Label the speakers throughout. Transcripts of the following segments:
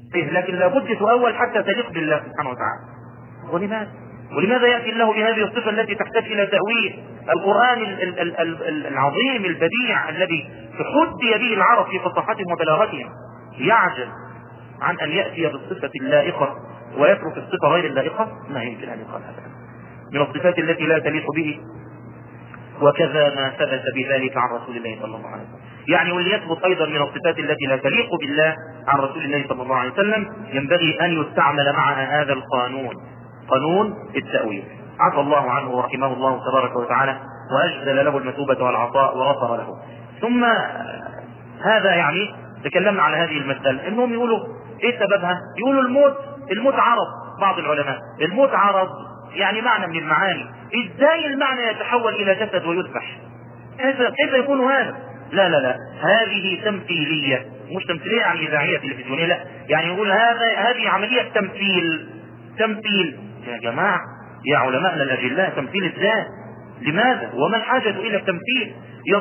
Speaker 1: لكن لابد تؤول حتى تليق بالله سبحانه وتعالى. ولماذا يأتي الله بهذه الصفة التي تحتاج إلى تأويل؟ القرآن العظيم البديع الذي تحدي به العرب في فصاحتهم وبلاغتهم يعجز عن أن يأتي بالصفة اللائقة ويترك الصفة غير اللائقة؟ ما يمكن أن يقال هذا من الصفات التي لا تليق به. وكذا ما ثبت بذلك عن رسول الله صلى الله عليه وسلم. يعني واللي يثبت أيضا من الصفات التي لا تليق بالله عن رسول الله صلى الله عليه وسلم ينبغي أن يستعمل معها هذا القانون، قانون التأويل. عفى الله عنه ورحمه الله تبارك وتعالى وأجزل له المثوبة والعطاء وغفر له. ثم هذا يعني تكلمنا على هذه المسألة انهم يقولوا ايه سببها؟ يقولوا الموت عرض. بعض العلماء الموت عرض يعني معنى من المعاني. ازاي المعنى يتحول الى جسد ويذبح؟ كيف يكون هذا؟ لا هذه تمثيلية، مش تمثيلية يعني إذاعية تلفزيونية، لا يعني يقول هذه عملية تمثيل. يا جماعة يا علماءنا الأجلاء، تمثيل الذات لماذا؟ وما الحاجة إلى التمثيل؟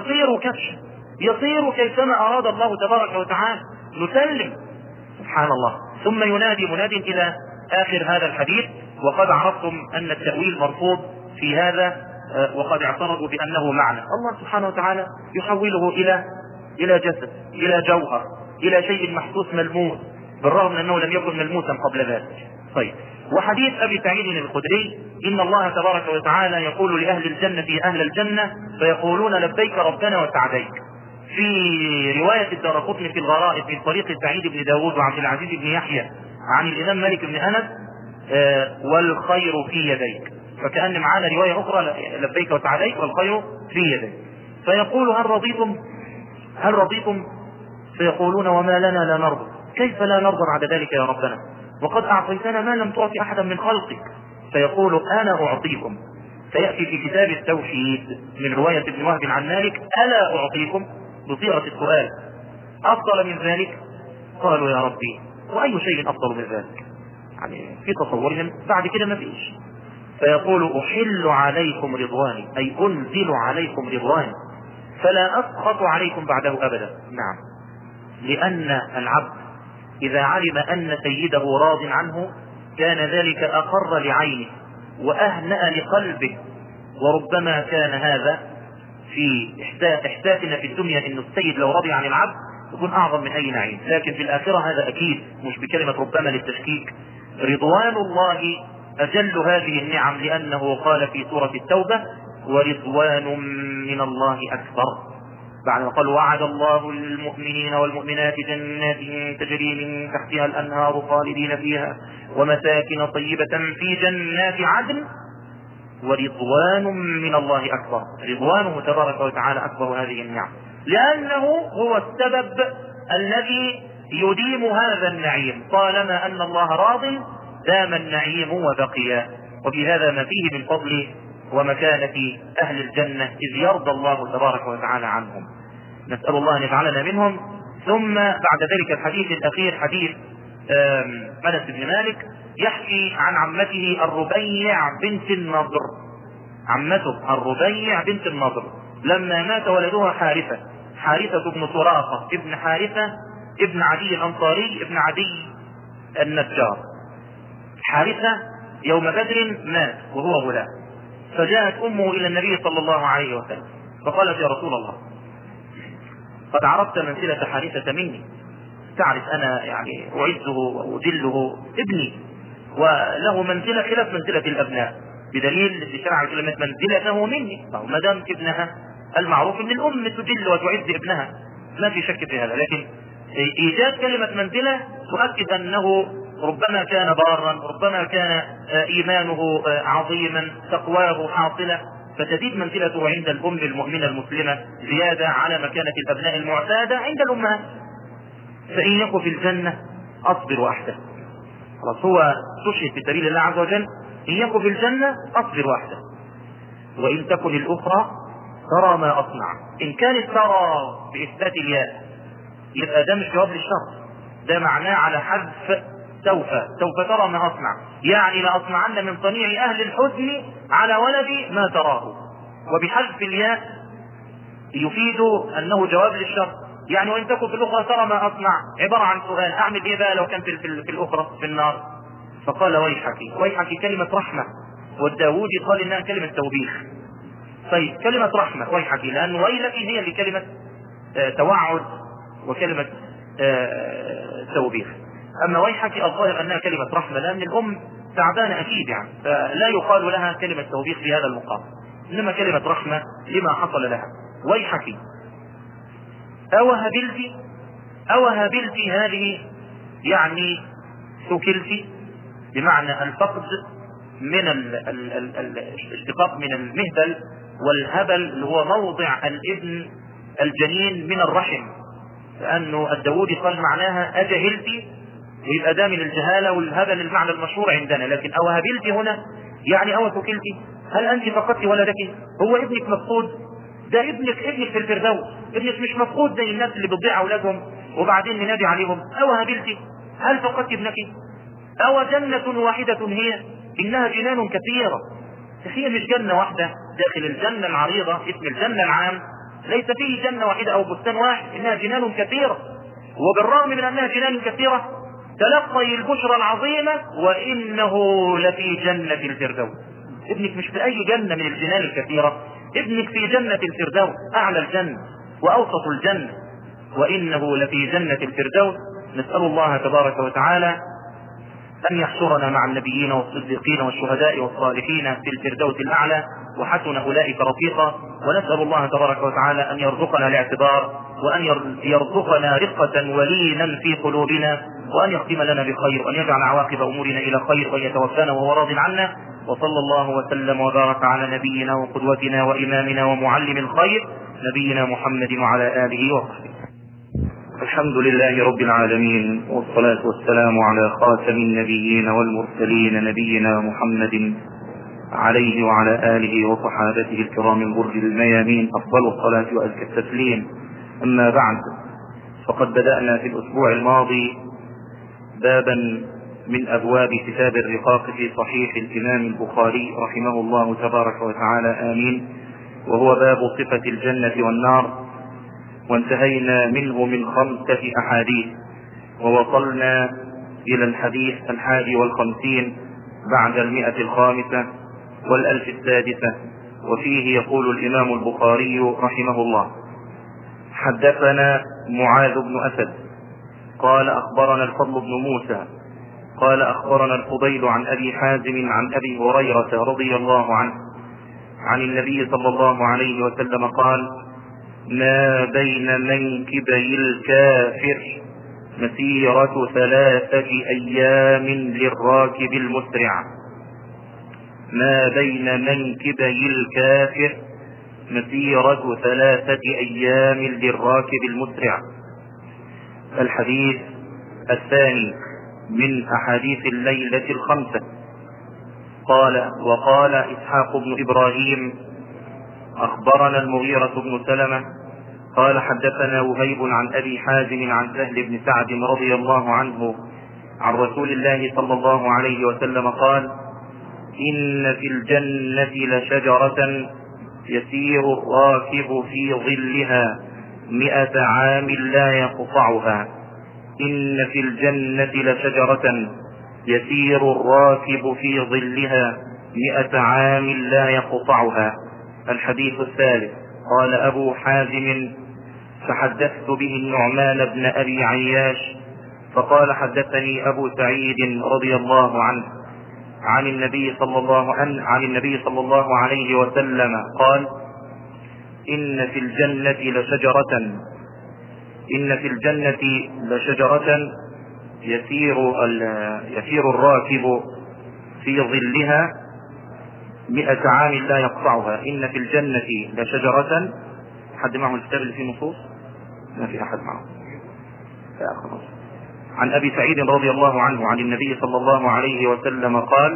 Speaker 1: يصير كيفما أراد الله تبارك وتعالى، نسلم سبحان الله. ثم ينادي مناد إلى آخر هذا الحديث: وقد عرفتم أن التأويل مرفوض في هذا، وقد اعترضوا بأنه معنى. الله سبحانه وتعالى يحوله إلى جسد، إلى جوهر، إلى شيء محسوس ملموس، بالرغم من أنه لم يكن ملموسا قبل ذلك. طيب، وحديث أبي سعيد الخدري: إن الله تبارك وتعالى يقول لأهل الجنة أهل الجنة فيقولون لبيك ربنا وسعديك. في رواية الدارقطني في الغرائب من طريق سعيد بن داود وعبد العزيز بن يحيى عن الإمام مالك بن أنس: والخير في يديك. فكأن معانا رواية أخرى: لبيك وسعديك والخير في يديك. فيقول: هل رضيتم؟ فيقولون: وما لنا لا نرضى. كيف لا نرضى بعد ذلك يا ربنا وقد أعطيتنا ما لم تعطي أحدا من خلقك؟ فيقول: أنا أعطيكم. فيأتي في كتاب التوحيد من رواية ابن وهب عن مالك: ألا أعطيكم، بصيغة السؤال: أفضل من ذلك؟ قالوا: يا ربي وأي شيء أفضل من ذلك؟ يعني في تصورهم بعد كده ما فيش. فيقول: أحل عليكم رضواني، أي أنزل عليكم رضواني فلا أسخط عليكم بعده أبدا. نعم، لأن العبد إذا علم أن سيده راض عنه كان ذلك أقر لعينه وأهنأ لقلبه. وربما كان هذا في إحساسنا في الدنيا أن السيد لو رضي عن العبد يكون أعظم من أي نعيم، لكن في الآخرة هذا أكيد، مش بكلمة ربما للتشكيك. رضوان الله أجل هذه النعم، لأنه قال في سورة التوبة: ورضوان من الله أكبر، بعد ما قال: وعد الله المؤمنين والمؤمنات جنات تجري من تحتها الأنهار خالدين فيها ومساكن طيبة في جنات عدن ورضوان من الله أكبر. رضوانه تبارك وتعالى أكبر هذه النعم، لأنه هو السبب الذي يديم هذا النعيم. طالما أن الله راض دام النعيم وبقي. وبهذا ما فيه من فضل ومكانة أهل الجنة إذ يرضى الله تبارك وتعالى عنهم. نسأل الله أن يجعلنا منهم. ثم بعد ذلك الحديث الأخير حديث أنس بن مالك يحكي عن عمته الربيع بنت النضر. عمته الربيع بنت النضر لما مات ولدها حارثة بن سراقة ابن حارثة ابن عدي الأنصاري ابن عدي النجار. حارثة يوم بدر مات وهو غلام، فجاءت أمه إلى النبي صلى الله عليه وسلم فقالت: يا رسول الله، قد عرفت منزلة حارثة مني، تعرف أنا يعني أعزه وأجله، ابني وله منزلة خلاف منزلة الأبناء، بدليل شرع كلمة منزلته مني. ما دام ابنها، المعروف أن الأم تجل وتعز ابنها، ما في شك في هذا، لكن إيجاد كلمة منزلة تؤكد أنه ربما كان بارا، ربما كان إيمانه عظيما، تقواه حاصلة، فتزيد منزلته عند الأم المؤمنة المسلمة زيادة على مكانة الأبناء المعتادة عند الأمهات. فإن يكن في الجنة أصبر وأحسن. خلاص، هو تشهد في سبيل الله عز وجل: إن يكن في الجنة أصبر وأحسن، وإن تكن الأخرى ترى ما أصنع. إن كانت ترى بإثبات الياء يبقى ده مش جواب للشرط، ده معناه على حذف سوف ترى ما أصنع، يعني لأصنعن من صنيع أهل الحزن على ولدي ما تراه. وبحذف الياء يفيد أنه جواب للشرط، يعني وإن تكن في الأخرى ترى ما أصنع، عبارة عن سؤال: أعمل إيه بقى لو كان في الأخرى في النار؟ فقال: ويحك كلمة رحمة، والداوودي قال إنها كلمة توبيخ. طيب كلمة رحمة ويحك، لأن ويلك هي اللي كلمة توعد وكلمة توبيخ. أما ويحك الظاهر أنها كلمة رحمة، لأن الأم تعبانة أكيد يعني، فلا يقال لها كلمة توبيخ في هذا المقام، إنما كلمة رحمة لما حصل لها. ويحك أوهبلت هذه يعني ثكلت، بمعنى الفقد من الاشتقاق من المهبل، والهبل اللي هو موضع الابن الجنين من الرحم، لأنه الداوودي قال معناها أجهلت، ويبقى ده من الجهالة والهبل المعنى المشهور عندنا. لكن أوهبلت هنا يعني أو ثكلت، هل أنت فقدت ولدك؟ هو ابنك مفقود؟ ده ابنك في الفردوس، ابنك مش مفقود زي الناس اللي بتضيع أولادهم وبعدين ننادي عليهم. أوهبلت، هل فقدت ابنك؟ أو جنة واحدة هي؟ إنها جنان كثيرة. هي مش جنة واحدة داخل الجنة العريضة، اسم الجنة العام ليس فيه جنة واحدة أو بستان واحد، إنها جنان كثيرة. وبالرغم من أنها جنان كثيرة تلقي البشرى العظيمة وإنه لفي جنة الفردوس. ابنك مش في أي جنة من الجنان الكثيرة، ابنك في جنة الفردوس، أعلى الجنة وأوسط الجنة، وإنه لفي جنة الفردوس. نسأل الله تبارك وتعالى أن يحشرنا مع النبيين والصديقين والشهداء والصالحين في الفردوس الأعلى، وحسن أولئك رفيقا. ونسأل الله تبارك وتعالى أن يرزقنا الاعتبار، وأن يرزقنا رقة ولينا في قلوبنا، وأن يختم لنا بخير، وأن يجعل عواقب أمورنا إلى خير، وأن يتوفانا وهو راض عنا. وصلى الله وسلم وبارك على نبينا وقدوتنا وإمامنا ومعلم الخير نبينا محمد وعلى آله وصحبه. الحمد لله رب العالمين، والصلاة والسلام على خاتم النبيين والمرسلين نبينا محمد عليه وعلى آله وصحابته الكرام الغر الميامين أفضل الصلاة وأزكى التسليم. أما بعد، فقد بدأنا في الأسبوع الماضي بابا من أبواب كتاب الرقاق في صحيح الإمام البخاري رحمه الله تبارك وتعالى آمين، وهو باب صفة الجنة والنار، وانتهينا منه من 5 أحاديث، ووصلنا إلى الحديث 51 بعد 105 و1006. وفيه يقول الإمام البخاري رحمه الله: حدثنا معاذ بن أسد قال أخبرنا الفضل بن موسى قال أخبرنا الفضيل عن أبي حازم عن أبي هريرة رضي الله عنه عن النبي صلى الله عليه وسلم قال: ما بين منكبي الكافر مسيرة 3 أيام للراكب المسرع. ما بين منكبي الكافر مسيرة 3 أيام للراكب المسرع. الحديث الثاني من أحاديث الليلة 5. وقال إسحاق بن إبراهيم أخبرنا المغيرة بن سلمة قال حدثنا وهيب عن أبي حازم عن سهل بن سعد رضي الله عنه عن رسول الله صلى الله عليه وسلم قال: إن في الجنة لشجرة يسير الراكب في ظلها 100 عام لا يقطعها. إن في الجنة لشجرة يسير الراكب في ظلها 100 عام لا يقطعها. الحديث الثالث. قال أبو حازم: فحدثت به النعمان بن أبي عياش فقال: حدثني أبو سعيد رضي الله عنه عن النبي صلى الله عليه وسلم قال: إن في الجنة لشجرة يسير الراكب في ظلها 100 عام لا يقطعها. إن في الجنة لشجرة. حد معه الكتاب اللي فيه نصوص؟ ما في أحد معه. خلاص. عن أبي سعيد رضي الله عنه عن النبي صلى الله عليه وسلم قال: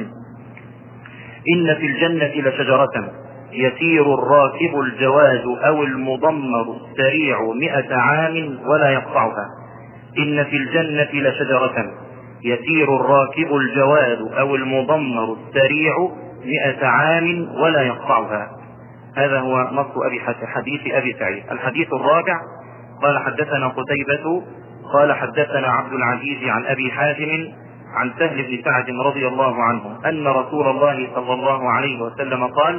Speaker 1: إن في الجنة لشجرة يسير الراكب الجواد أو المضمر السريع 100 عام ولا يقطعها. إن في الجنة لشجرة يسير الراكب الجواد أو المضمر السريع 100 عام ولا يقطعها. هذا هو نص حديث أبي سعيد. الحديث الرابع. قال حدثنا قتيبة قال حدثنا عبد العزيز عن أبي حازم عن سهل بن سعد رضي الله عنه أن رسول الله صلى الله عليه وسلم قال: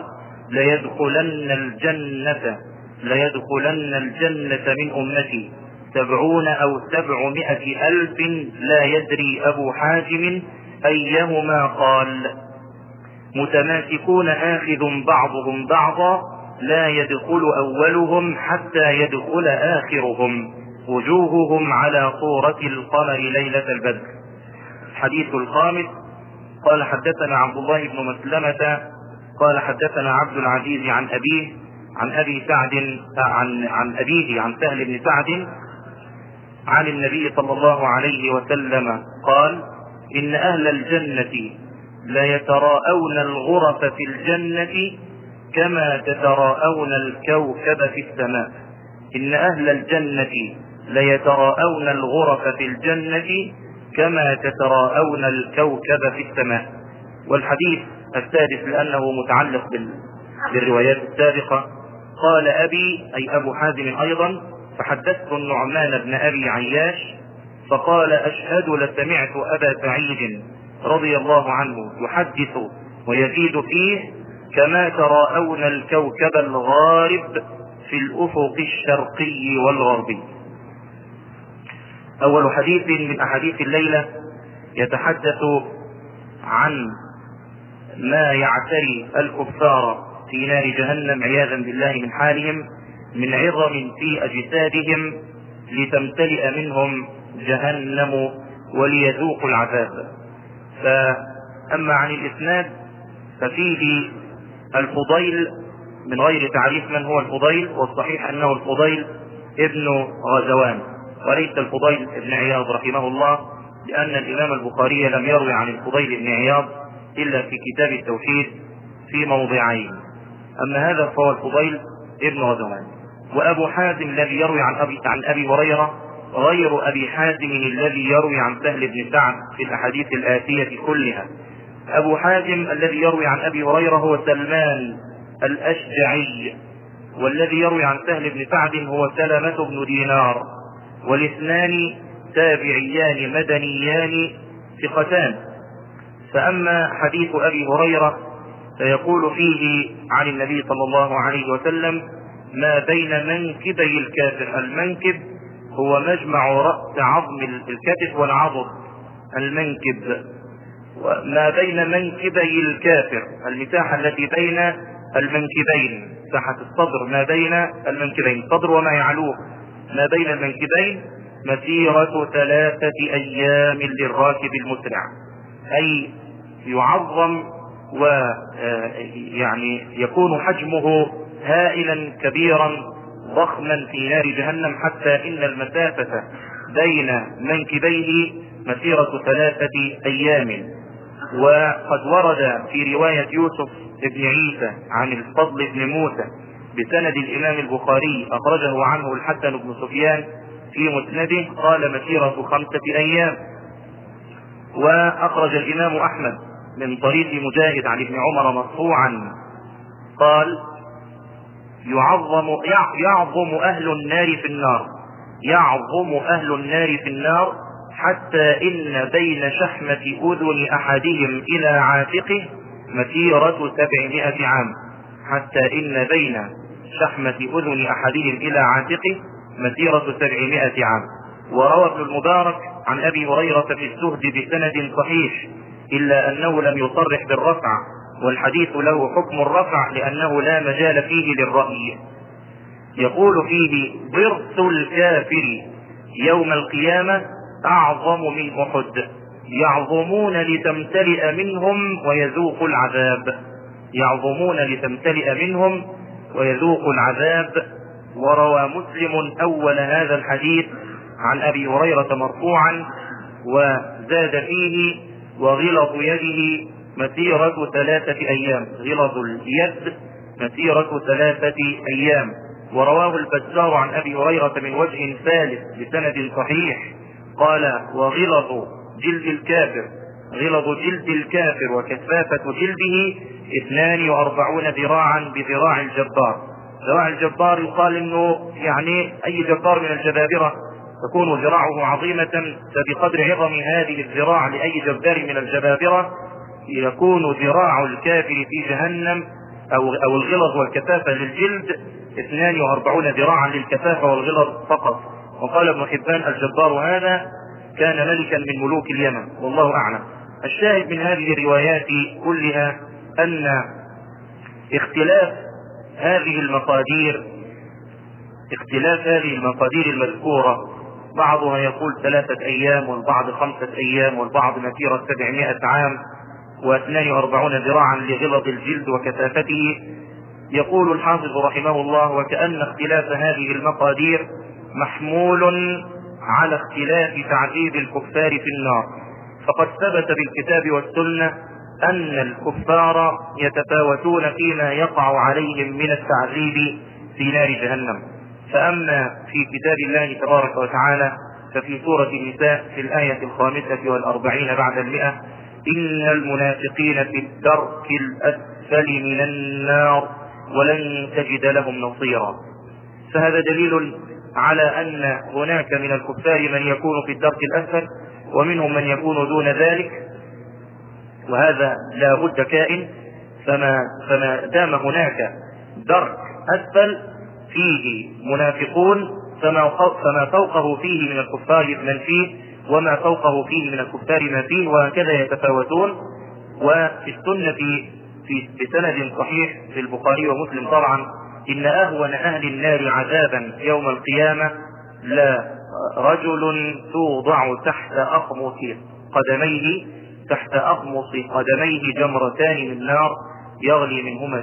Speaker 1: ليدخلن الجنة من أمتي 70 أو 700 ألف لا يدري أبو حازم أيهما قال: متماسكون آخذ بعضهم بعضا لا يدخل أولهم حتى يدخل آخرهم وجوههم على صورة القمر ليلة البدر. الحديث الخامس: قال حدثنا عبد الله بن مسلمة قال حدثنا عبد العزيز عن أبيه عن أبي سعد عن أبيه عن سهل بن سعد عن النبي صلى الله عليه وسلم قال: إن أهل الجنة ليتراءون الغرف في الجنة كما تتراءون الكوكب في السماء. إن أهل الجنة ليتراءون الغرف في الجنة كما تتراءون الكوكب في السماء. والحديث السادس لأنه متعلق بالروايات السابقة: قال أبي أي أبو حازم أيضا: فحدثت النعمان بن أبي عياش فقال: أشهد لسمعت أبا سعيد رضي الله عنه يحدث ويزيد فيه: كما تراءون الكوكب الغارب في الأفق الشرقي والغربي. أول حديث من أحاديث الليلة يتحدث عن ما يعتري الكفار في نار جهنم عياذا بالله من حالهم من عظم في أجسادهم لتمتلئ منهم جهنم وليذوقوا العذاب. فأما عن الإسناد ففيه الفضيل من غير تعريف من هو الفضيل، والصحيح أنه الفضيل ابن غزوان وليس الفضيل ابن عياض رحمه الله، لأن الإمام البخاري لم يروي عن الفضيل ابن عياض إلا في كتاب التوحيد في موضعين. أما هذا فهو الفضيل ابن غزوان. وأبو حازم الذي يروي عن أبي هريرة غير أبي حازم الذي يروي عن سهل بن سعد في الأحاديث الآتية كلها. أبو حازم الذي يروي عن أبي هريرة هو سلمان الأشجعي، والذي يروي عن سهل بن سعد هو سلمة بن دينار، والاثنان تابعيان مدنيان ثقتان. فأما حديث أبي هريرة فيقول فيه عن النبي صلى الله عليه وسلم: ما بين منكبي الكافر. المنكب هو مجمع رأس عظم الكتف والعضد المنكب. وما بين منكبي الكافر المساحة التي بين المنكبين، مساحة الصدر ما بين المنكبين، الصدر وما يعلوه ما بين المنكبين، مسيرة 3 أيام للراكب المسرع. أي يعظم ويعني يكون حجمه هائلا كبيرا ضخما في نار جهنم، حتى إن المسافة بين منكبيه مسيرة 3 أيام. وقد ورد في رواية يوسف بن عيسى عن الفضل بن موسى بسند الإمام البخاري أخرجه عنه الحسن بن سفيان في مسنده قال: مسيرة 5 أيام. وأخرج الإمام أحمد من طريق مجاهد عن ابن عمر مرفوعا قال: يعظم أهل النار في النار، يعظم أهل النار في النار حتى إن بين شحمة أذن أحدهم إلى عاتقه مسيرة 700 عام، حتى إن بين شحمة أذن أحدهم إلى عاتقه مسيرة 700 عام. وروى ابن المبارك عن أبي هريرة في الزهد بسند صحيح، إلا أنه لم يصرح بالرفع، والحديث له حكم الرفع لأنه لا مجال فيه للرأي. يقول فيه: ضرس الكافر يوم القيامة أعظم من أحد، يعظمون لتمتلئ منهم ويذوقوا العذاب، يعظمون لتمتلئ منهم ويذوقوا العذاب. وروى مسلم أول هذا الحديث عن أبي هريرة مرفوعا وزاد فيه: وغلظ يده مسيرة 3 أيام، غلظ اليد مسيرة 3 أيام. ورواه البزار عن أبي هريرة من وجه ثالث بسند صحيح قال: وغلظ جلد الكافر، غلظ جلد الكافر وكثافة جلده 42 ذراعا بذراع الجبار، ذراع الجبار يقال انه يعني اي جبار من الجبابرة تكون ذراعه عظيمة، فبقدر عظم هذه الذراع لأي جبار من الجبابرة يكون ذراع الكافر في جهنم أو الغلظ والكثافة للجلد 42 ذراعا للكثافة والغلظ فقط. وقال ابن حبان الجبار هذا كان ملكا من ملوك اليمن، والله أعلم. الشاهد من هذه الروايات كلها أن اختلاف هذه المقادير المذكورة، بعضها يقول 3 أيام، والبعض 5 أيام، والبعض مسيرة 700 عام، و42 ذراعا لغلظ الجلد وكثافته. يقول الحافظ رحمه الله: وكأن اختلاف هذه المقادير محمول على اختلاف تعذيب الكفار في النار، فقد ثبت بالكتاب والسنة أن الكفار يتفاوتون فيما يقع عليهم من التعذيب في نار جهنم. فأما في كتاب الله تبارك وتعالى ففي سورة النساء في الآية 45 بعد 100: إن المنافقين في الدرك الأسفل من النار ولن تجد لهم نصيرا. فهذا دليل على أن هناك من الكفار من يكون في الدرك الأسفل، ومنهم من يكون دون ذلك، وهذا لا بد كائن. فما دام هناك درك أسفل فيه منافقون، فما فوقه فيه من الكفار من فيه، وما فوقه فيه من الكفار ما فيه، وهكذا يتفاوتون. وفي السنة بسند صحيح في البخاري ومسلم طبعا: إن أهون أهل النار عذابا يوم القيامة لا رجل توضع تحت أخمص قدميه جمرتان من نار يغلي منهما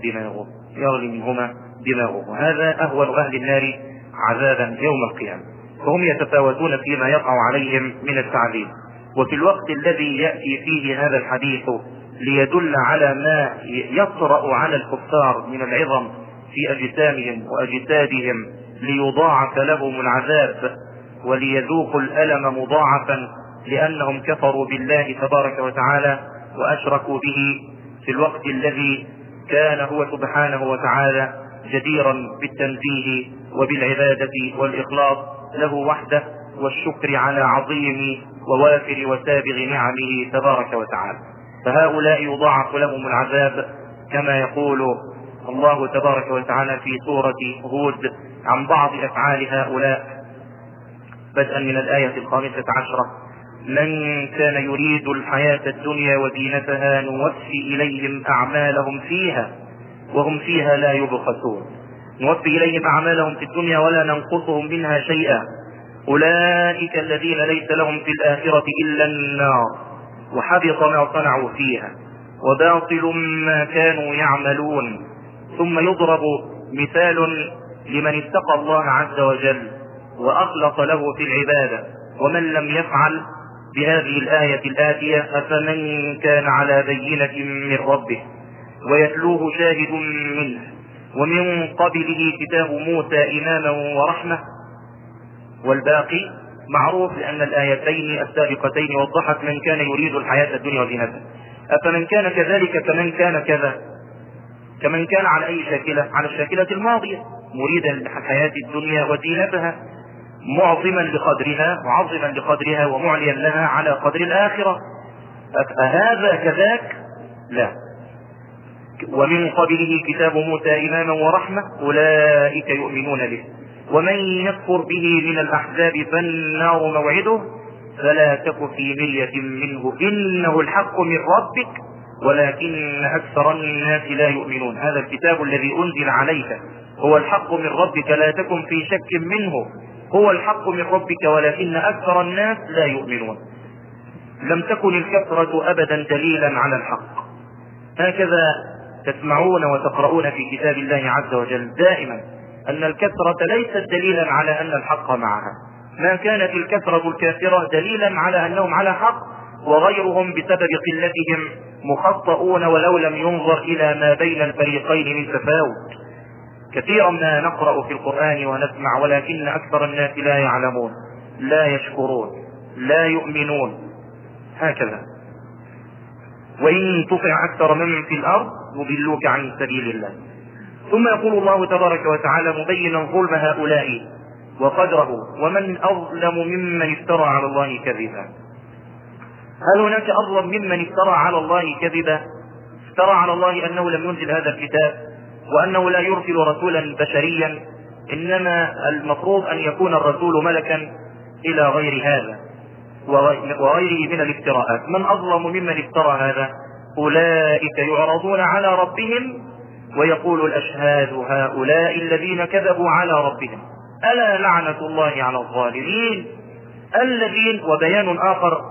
Speaker 1: دماغه. وهذا أهون أهل النار عذابا يوم القيامة. فهم يتفاوتون فيما يقع عليهم من التعذيب. وفي الوقت الذي يأتي فيه هذا الحديث ليدل على ما يطرأ على الكفار من العظم في أجسامهم وأجسادهم ليضاعف لهم العذاب وليذوقوا الألم مضاعفا لأنهم كفروا بالله تبارك وتعالى وأشركوا به، في الوقت الذي كان هو سبحانه وتعالى جديرا بالتنزيه وبالعبادة والإخلاص له وحده والشكر على عظيم ووافر وسابغ نعمه تبارك وتعالى. فهؤلاء يضاعف لهم العذاب كما يقول الله تبارك وتعالى في سورة هود عن بعض أفعال هؤلاء بدءا من الآية 15: من كان يريد الحياة الدنيا وزينتها نوفي إليهم أعمالهم فيها وهم فيها لا يبخسون. نوفي إليهم أعمالهم في الدنيا ولا ننقصهم منها شيئا. أولئك الذين ليس لهم في الآخرة إلا النار وحبط ما صنعوا فيها وباطل ما كانوا يعملون. ثم يضرب مثال لمن اتقى الله عز وجل وأخلص له في العبادة ومن لم يفعل بهذه الآية الآتية: أفمن كان على بينة من ربه ويتلوه شاهد منه ومن قبله كتاب موسى إماما ورحمة. والباقي معروف لأن الآيتين السابقتين وضحت من كان يريد الحياة الدنيا وزينتها. أفمن كان كذلك كمن كان كذا، كمن كان على أي شاكلة؟ على الشاكلة الماضية، مريدا للحياة الدنيا وزينتها، معظما لقدرها وعظما لقدرها ومعليا لها على قدر الآخرة. أهذا كذاك؟ لا. ومن قبله كتاب موسى إماما ورحمة أولئك يؤمنون به ومن يكفر به من الأحزاب فالنار موعده فلا تك في مرية منه إنه الحق من ربك ولكن أكثر الناس لا يؤمنون. هذا الكتاب الذي أنزل عليك هو الحق من ربك لا تكن في شك منه، هو الحق من ربك ولكن أكثر الناس لا يؤمنون. لم تكن الكثرة أبدا دليلا على الحق. هكذا تسمعون وتقرؤون في كتاب الله عز وجل دائما أن الكثرة ليست دليلا على أن الحق معها. ما كانت الكثرة الكافرة دليلا على أنهم على حق وغيرهم بسبب قلتهم مخطئون ولو لم ينظر إلى ما بين الفريقين من تفاوت. كثيرا ما نقرأ في القرآن ونسمع ولكن أكثر الناس لا يعلمون لا يشكرون لا يؤمنون. هكذا وإن تطع أكثر من في الأرض يضلوك عن سبيل الله ثم يقول الله تبارك وتعالى مبينا ظلم هؤلاء وقدره: ومن أظلم ممن افترى على الله كذبا. هل هناك أظلم ممن افترى على الله كذبا؟ افترى على الله أنه لم ينزل هذا الكتاب، وأنه لا يرسل رسولا بشريا، إنما المفروض أن يكون الرسول ملكا إلى غير هذا وغيره من الافتراءات. من أظلم ممن افترى هذا؟ أولئك يعرضون على ربهم ويقول الأشهاد هؤلاء الذين كذبوا على ربهم ألا لعنة الله على الظالمين الذين. وبيان آخر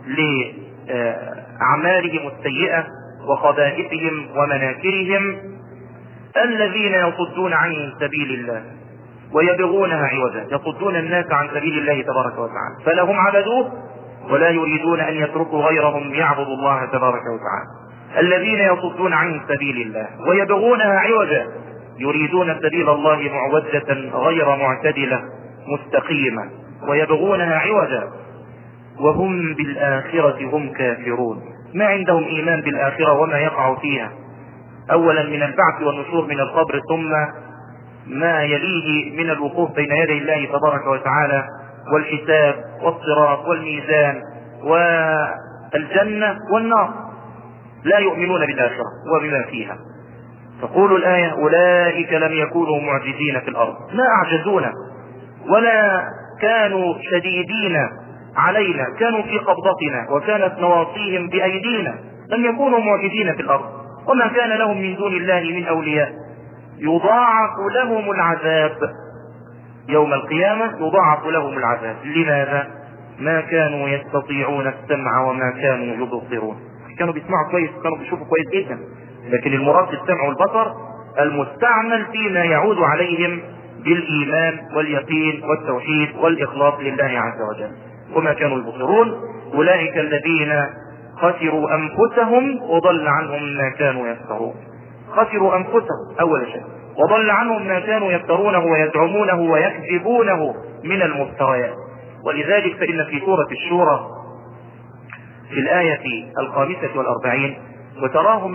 Speaker 1: لأعمالهم السيئة وخبائثهم ومناكرهم: الذين يصدون عن سبيل الله ويبغونها عوجا، يصدون الناس عن سبيل الله تبارك وتعالى، فلهم عبدوه ولا يريدون أن يتركوا غيرهم يعبدوا الله تبارك وتعالى. الذين يصدون عن سبيل الله ويبغونها عوجا، يريدون سبيل الله معوجة غير معتدلة مستقيمة، ويبغونها عوجا وهم بالآخرة هم كافرون. ما عندهم إيمان بالآخرة وما يقع فيها، أولا من البعث والنشور من القبر، ثم ما يليه من الوقوف بين يدي الله تبارك وتعالى والحساب والصراط والميزان والجنة والنار. لا يؤمنون بالآخرة وبما فيها. تقول الآية: أولئك لم يكونوا معجزين في الأرض. ما أعجزونا ولا كانوا شديدين علينا، كانوا في قبضتنا وكانت نواصيهم بأيدينا، لم يكونوا معجزين في الأرض. وما كان لهم من دون الله من أولياء. يضاعف لهم العذاب يوم القيامة، يضاعف لهم العذاب. لماذا؟ ما كانوا يستطيعون السمع وما كانوا يبصرون. كانوا بيسمعوا كويس، كانوا بيشوفوا كويس جدا، لكن المراد بالسمع والبصر المستعمل فيما يعود عليهم بالإيمان واليقين والتوحيد والإخلاص لله عز وجل. وما كانوا يبصرون. أولئك الذين خسروا أنفسهم وضل عنهم ما كانوا يفترون. خسروا أنفسهم أول شيء، وضل عنهم ما كانوا يفترونه ويزعمونه ويكذبونه من المفتريات. ولذلك فإن في سورة الشورى في الآية 45: وتراهم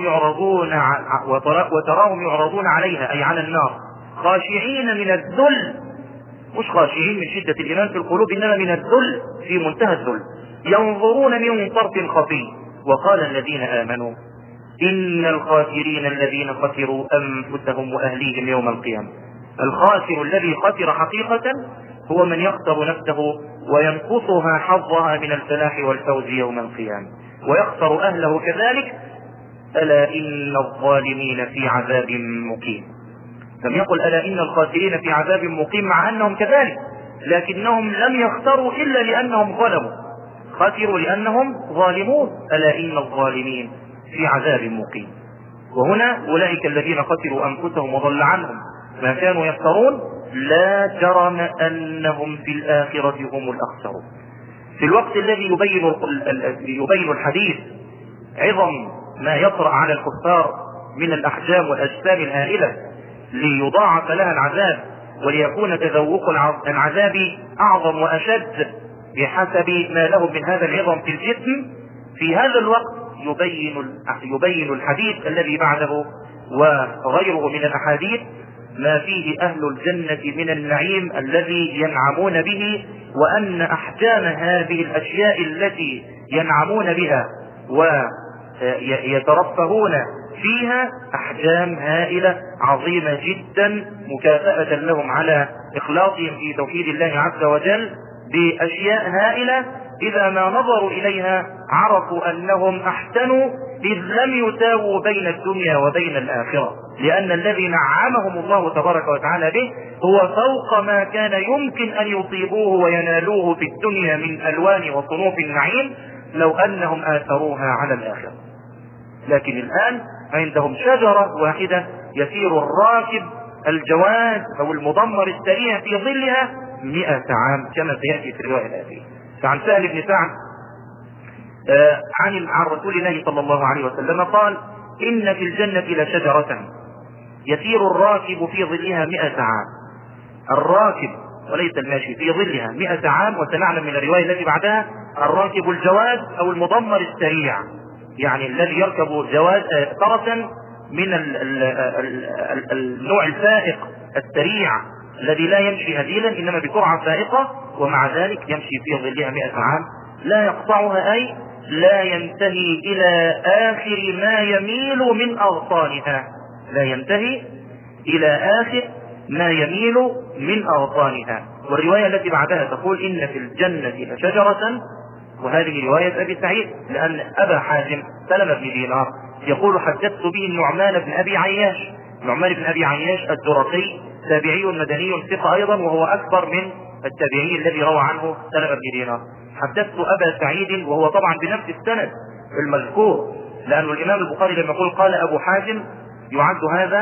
Speaker 1: يعرضون عليها، أي على النار، خاشعين من الذل، مش خاشعين من شدة الإيمان في القلوب، إنما من الذل في منتهى الذل، ينظرون من طرف خفي. وقال الذين آمنوا إن الخاسرين الذين خسروا أنفسهم وأهليهم يوم القيامة. الخاسر الذي خسر حقيقة هو من يخسر نفسه وينقصها حظها من الفلاح والفوز يوم القيامة، ويخسر أهله كذلك. ألا إن الظالمين في عذاب مقيم. لم يقل ألا إن الخاسرين في عذاب مقيم مع أنهم كذلك، لكنهم لم يخسروا إلا لأنهم ظلموا، خسروا لأنهم ظالمون. ألا إن الظالمين في عذاب مقيم. وهنا أولئك الذين خسروا أنفسهم وضل عنهم ما كانوا يفترون، لا جرم أنهم في الآخرة هم الأخسرون. في الوقت الذي يبين الحديث عظم ما يطرأ على الكفار من الأحجام والأجسام الهائلة ليضاعف لها العذاب وليكون تذوق العذاب أعظم وأشد بحسب ما لهم من هذا العظم في الجسم، في هذا الوقت يبين الحديث الذي بعده وغيره من الأحاديث ما فيه أهل الجنة من النعيم الذي ينعمون به، وأن أحجام هذه الأشياء التي ينعمون بها ويترفهون فيها أحجام هائلة عظيمة جدا، مكافأة لهم على إخلاصهم في توحيد الله عز وجل بأشياء هائلة إذا ما نظروا إليها عرفوا أنهم أحسنوا، إذ لم يساووا بين الدنيا وبين الآخرة، لأن الذي نعمهم الله تبارك وتعالى به هو فوق ما كان يمكن أن يصيبوه وينالوه في الدنيا من ألوان وصنوف النعيم لو أنهم آثروها على الآخرة. لكن الآن عندهم شجرة واحدة يسير الراكب الجواد أو المضمر السريع في ظلها 100 عام كما سيأتي في الرواية الآتية. فعن سهل بن سعد عن رسول الله صلى الله عليه وسلم قال: إن في الجنة لشجرة يسير الراكب في ظلها 100 عام. الراكب وليس الماشي في ظلها 100 عام. وسنعلم من الرواية التي بعدها الراكب الجواد أو المضمر السريع، يعني الذي يركب جواد فرسا من النوع الفائق السريع الذي لا يمشي هزيلا إنما بسرعة فائقة، ومع ذلك يمشي في ظلها 100 عام لا يقطعها، أي لا ينتهي إلى آخر ما يميل من أغصانها، لا ينتهي إلى آخر ما يميل من أغصانها. والرواية التي بعدها تقول إن في الجنة لشجرة، وهذه رواية أبي سعيد، لأن أبا حازم سلمة بن دينار يقول حدثت به النعمان بن أبي عياش. نعمان بن أبي عياش الدرقي تابعي مدني ثقة أيضا، وهو أكبر من التابعي الذي روى عنه سلمة بن دينار. حدثت أبا سعيد، وهو طبعا بنفس السند المذكور، لأن الإمام البخاري لما يقول قال أبو حازم يعد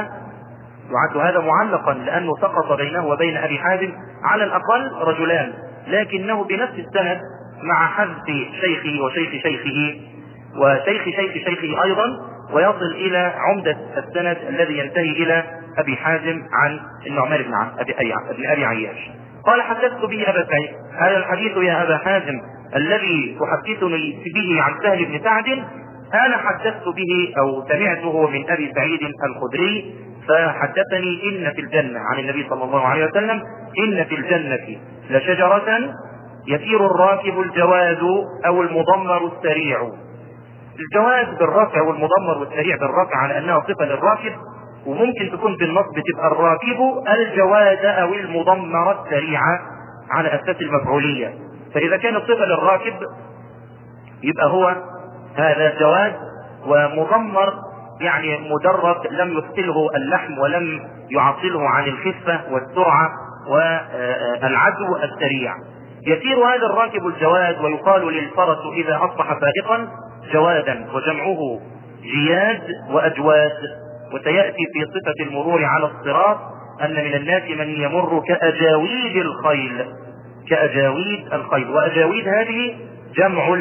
Speaker 1: هذا معلقا، لأنه سقط بينه وبين أبي حازم على الأقل رجلان، لكنه بنفس السند مع حذف شيخه وشيخ شيخه وشيخ شيخ شيخه أيضا، ويصل إلى عمدة السند الذي ينتهي إلى أبي حازم عن النعمان بن أبي عياش. قال حدثت به أبا سعيد، هذا الحديث يا أبا حازم الذي تحدثني به عن سهل بن سعد أنا حدثت به أو سمعته من أبي سعيد الخدري، فحدثني إن في الجنة عن النبي صلى الله عليه وسلم إن في الجنة لشجرة يسير الراكب الجواد أو المضمر السريع. الجواد بالرفع والمضمر والسريع بالرفع على أنها صفة للراكب، وممكن تكون بالنصب تبقى الراكب الجواد أو المضمر السريع على أساس المفعولية. فإذا كانت صفة للراكب يبقى هو هذا جواد، ومضمر يعني مدرب لم يثقله اللحم ولم يعطله عن الخفة والسرعة والعدو السريع. يسير هذا الراكب الجواد، ويقال للفرس إذا أصبح فائقا جوادا، وجمعه جياد وأجواد. وسيأتي في صفة المرور على الصراط أن من الناس من يمر كأجاويد الخيل، وأجاويد هذه جمع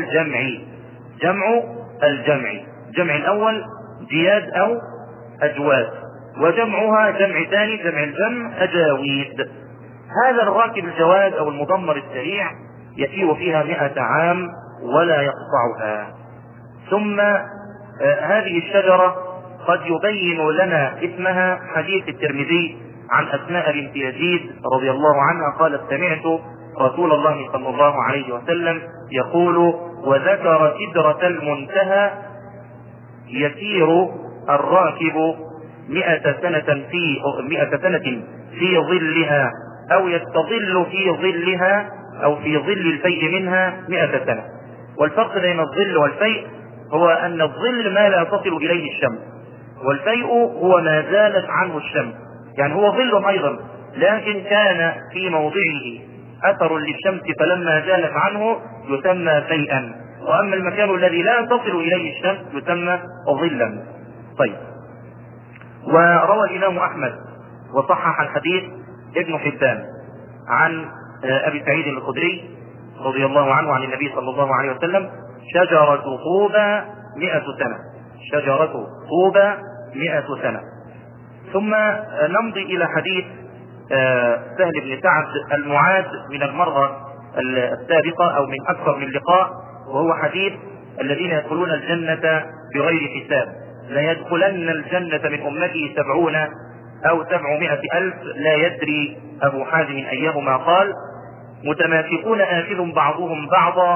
Speaker 1: الجمع، جمع الأول جياد أو أجواد، وجمعها جمع ثاني جمع الجمع أجاويد. هذا الراكب الجواد أو المضمر السريع يسير فيها 100 عام ولا يقطعها. ثم هذه الشجرة قد يبين لنا اسمها حديث الترمذي عن أسماء بنت يزيد رضي الله عنها قالت سمعت رسول الله صلى الله عليه وسلم يقول وذكر سدرة المنتهى يسير الراكب 100 سنة في ظلها، أو يستظل في ظلها، أو في ظل الفيء منها 100 سنة. والفرق بين الظل والفيء هو أن الظل ما لا تصل إليه الشمس، والفيء هو ما زالت عنه الشمس، يعني هو ظل أيضا لكن كان في موضعه أثر للشمس فلما زالت عنه يسمى فيئا، وأما المكان الذي لا تصل إليه الشمس يسمى ظلا. طيب، وروى الإمام أحمد وصحح الحديث ابن حبان عن أبي سعيد الخدري رضي الله عنه عن النبي صلى الله عليه وسلم شجرة طوبى 100 سنة، شجرة طوبى 100 سنة. ثم نمضي إلى حديث سهل بن سعد المعاد من المرة السابقة أو من أكثر من لقاء، وهو حديث الذين يدخلون الجنة بغير حساب. لا يدخلن الجنة من أمتي 70 أو 700,000 لا يدري أبو حازم أيهما قال، متماسكون آخذ بعضهم بعضا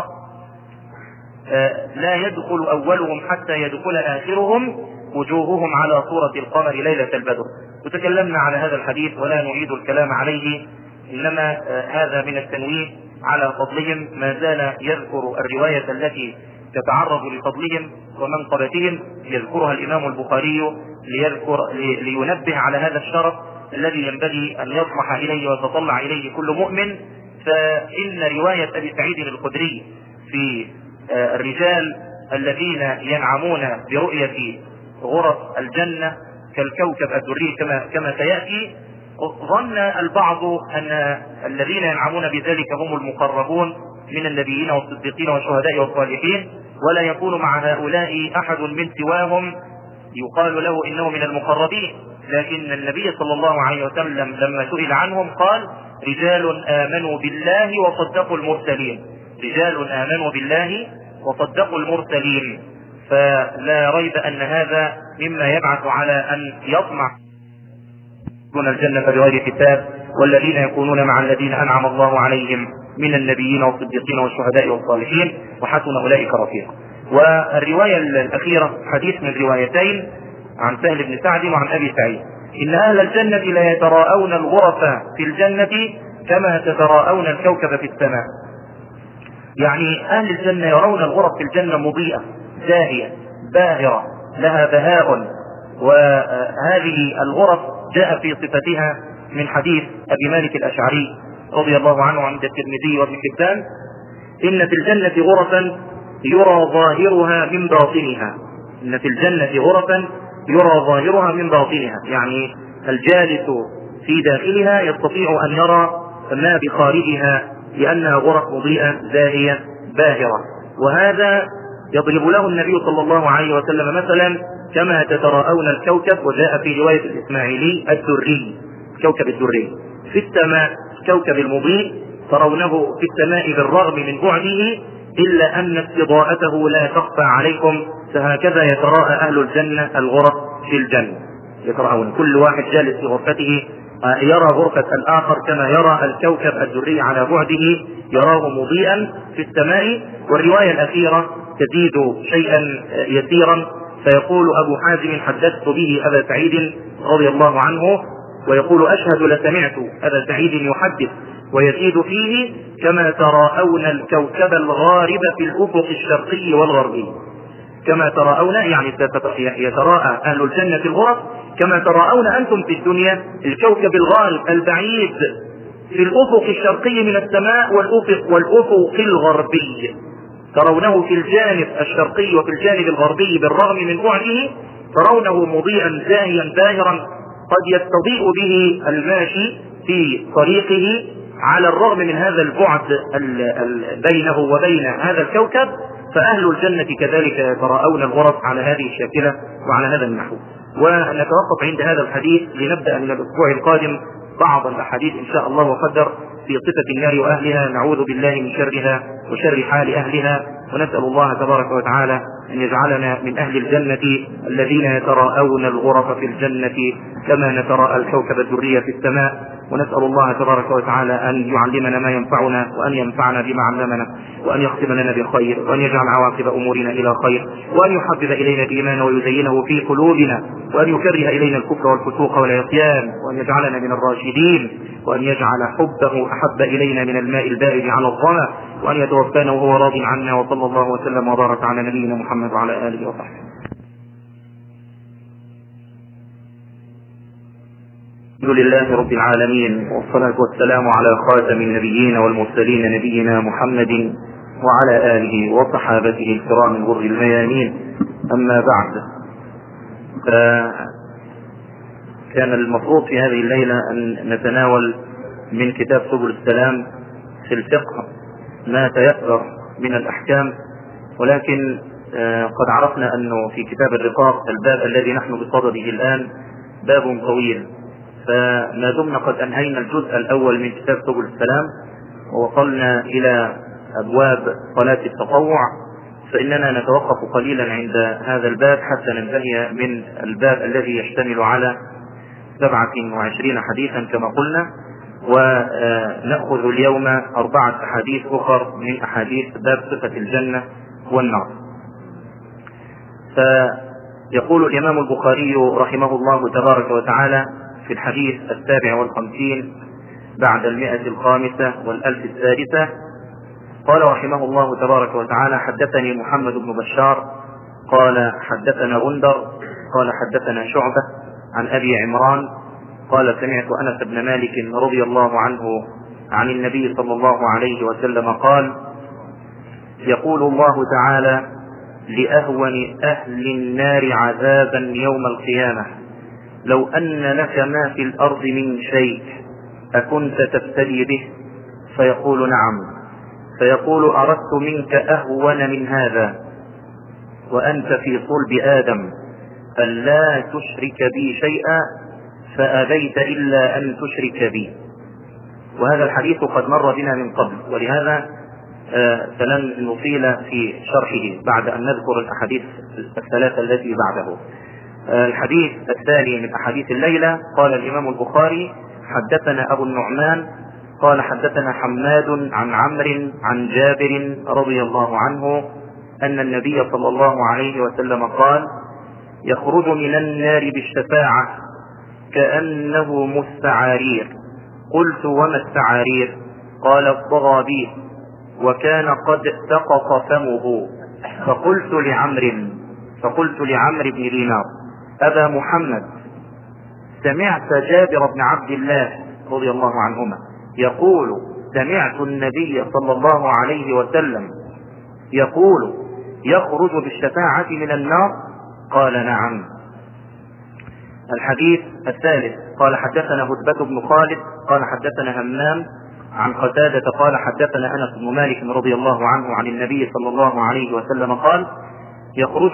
Speaker 1: لا يدخل أولهم حتى يدخل آخرهم وجوههم على صورة القمر ليلة البدر. وتكلمنا على هذا الحديث ولا نعيد الكلام عليه، إنما هذا من التنويه على فضلهم. ما زال يذكر الرواية التي تتعرض لفضلهم ومنقبتهم، يذكرها الإمام البخاري لينبه على هذا الشرف الذي ينبغي أن يطمح إليه ويتطلع إليه كل مؤمن. فإن رواية أبي سعيد الخدري في الرجال الذين ينعمون برؤية غرف الجنة كالكوكب الدري كما سيأتي، ظن البعض أن الذين ينعمون بذلك هم المقربون من النبيين والصديقين والشهداء والصالحين، ولا يكون مع هؤلاء أحد من سواهم يقال له إنه من المقربين. لكن النبي صلى الله عليه وسلم لما سئل عنهم قال رجال آمنوا بالله وصدقوا المرسلين، رجال آمنوا بالله وصدقوا المرسلين. فلا ريب أن هذا مما يبعث على أن يطمع دون الجنة بغير حساب، والذين يكونون مع الذين أنعم الله عليهم من النبيين والصديقين والشهداء والصالحين وحسن أولئك رفيقا. والرواية الأخيرة حديث من روايتين عن سهل بن سعد وعن أبي سعيد: إن أهل الجنة لا يتراءون الغرف في الجنة كما تتراءون الكوكب في السماء. يعني أهل الجنة يرون الغرف في الجنة مضيئة زاهية باهرة لها بهاء. وهذه الغرف جاء في صفتها من حديث أبي مالك الأشعري رضي الله عنه عند الترمذي وابن حبان: إن في الجنة غرفا يرى ظاهرها من باطنها. إن في الجنة غرفا يرى ظاهرها من باطنها، يعني الجالس في داخلها يستطيع أن يرى ما بخارجها لأنها غرف مضيئة زاهية باهرة. وهذا يضرب له النبي صلى الله عليه وسلم مثلا: كما تتراءون الكوكب، وجاء في رواية الإسماعيلي الدري، كوكب الدري في السماء، كوكب المضيء ترونه في السماء بالرغم من بعده، إلا أن استضاءته لا تخفى عليكم، فهكذا يتراءى أهل الجنة الغرف في الجنة. يتراءون كل واحد جالس في غرفته يرى غرفة الآخر كما يرى الكوكب الدري على بعده، يراه مضيئا في السماء. والرواية الأخيرة تزيد شيئا يسيرا، فيقول أبو حازم: حدثت به أبا سعيد رضي الله عنه، ويقول: أشهد لسمعت أبا سعيد يحدث ويزيد فيه: كما تراءون الكوكب الغارب في الأفق الشرقي والغربي. كما تراءون يعني يتراءى أهل الجنة الغرف كما تراءون أنتم في الدنيا الكوكب الغارب البعيد في الأفق الشرقي من السماء والأفق الغربي، ترونه في الجانب الشرقي وفي الجانب الغربي بالرغم من بعده، ترونه مضيئا زاهيا باهرا قد يستضيء به الماشي في طريقه على الرغم من هذا البعد بينه وبين هذا الكوكب. فأهل الجنة كذلك يتراءون الغرف على هذه الشاكلة وعلى هذا النحو. ونتوقف عند هذا الحديث لنبدأ من الأسبوع القادم بعض الأحاديث إن شاء الله وقدر في صفة النار وأهلها، نعوذ بالله من شرها وشر حال أهلها، ونسأل الله تبارك وتعالى أن يجعلنا من أهل الجنة الذين يتراءون الغرف في الجنة كما نتراءى الكوكب الدري في السماء. ونسأل الله تبارك وتعالى أن يعلمنا ما ينفعنا، وأن ينفعنا بما علمنا، وأن يختم لنا بالخير، وأن يجعل عواقب أمورنا إلى خير، وأن يحبب إلينا الإيمان ويزينه في قلوبنا، وأن يكره إلينا الكفر والفسوق والعصيان، وأن يجعلنا من الراشدين، وأن يجعل حبه أحب إلينا من الماء البارد على الظما، وأن يتوفانا وهو راض عنا. وصلى الله وسلم وبارك على نبينا محمد وعلى آله وصحبه. الحمد لله رب العالمين، والصلاة والسلام على خاتم النبيين والمرسلين نبينا محمد وعلى آله وصحابته الكرام الغر الميامين. أما بعد، كان المفروض في هذه الليلة أن نتناول من كتاب سبل السلام في الفقه ما تيسر من الأحكام، ولكن قد عرفنا أنه في كتاب الرقاق الباب الذي نحن بصدده الآن باب طويل، فما دمنا قد أنهينا الجزء الأول من كتاب سبل السلام ووصلنا إلى أبواب صلاة التطوع، فإننا نتوقف قليلا عند هذا الباب حتى ننتهي من الباب الذي يشتمل على 27 حديثا كما قلنا، ونأخذ اليوم 4 أحاديث أخر من أحاديث باب صفة الجنة والنار. فيقول الإمام البخاري رحمه الله تبارك وتعالى في الحديث 57 بعد 105 والألف السادسة، قال رحمه الله تبارك وتعالى: حدثني محمد بن بشار قال حدثنا غندر قال حدثنا شعبة عن أبي عمران قال سمعت أنس بن مالك رضي الله عنه عن النبي صلى الله عليه وسلم قال: يقول الله تعالى لأهون أهل النار عذابا يوم القيامة: لو أن لك ما في الأرض من شيء أكنت تفتدي به؟ فيقول: نعم. فيقول: أردت منك أهون من هذا وأنت في صلب آدم ألا تشرك بي شيئا فأبيت إلا أن تشرك بي. وهذا الحديث قد مر بنا من قبل، ولهذا فلن نطيل في شرحه بعد أن نذكر الأحاديث الثلاثة التي بعده. الحديث الثاني من أحاديث الليلة قال الإمام البخاري: حدثنا أبو النعمان قال حدثنا حماد عن عمرو عن جابر رضي الله عنه أن النبي صلى الله عليه وسلم قال: يخرج من النار بالشفاعة كأنه مستعارير. قلت: وما السعارير؟ قال: الضغابير، وكان قد سقط فمه. فقلت لعمرو بن دينار: أبا محمد، سمعت جابر بن عبد الله رضي الله عنهما يقول: سمعت النبي صلى الله عليه وسلم يقول: يخرج بالشفاعة من النار؟ قال: نعم. الحديث الثالث قال حدثنا هدبة بن خالد قال حدثنا همام عن قتادة قال حدثنا أنس بن مالك رضي الله عنه عن النبي صلى الله عليه وسلم قال: يخرج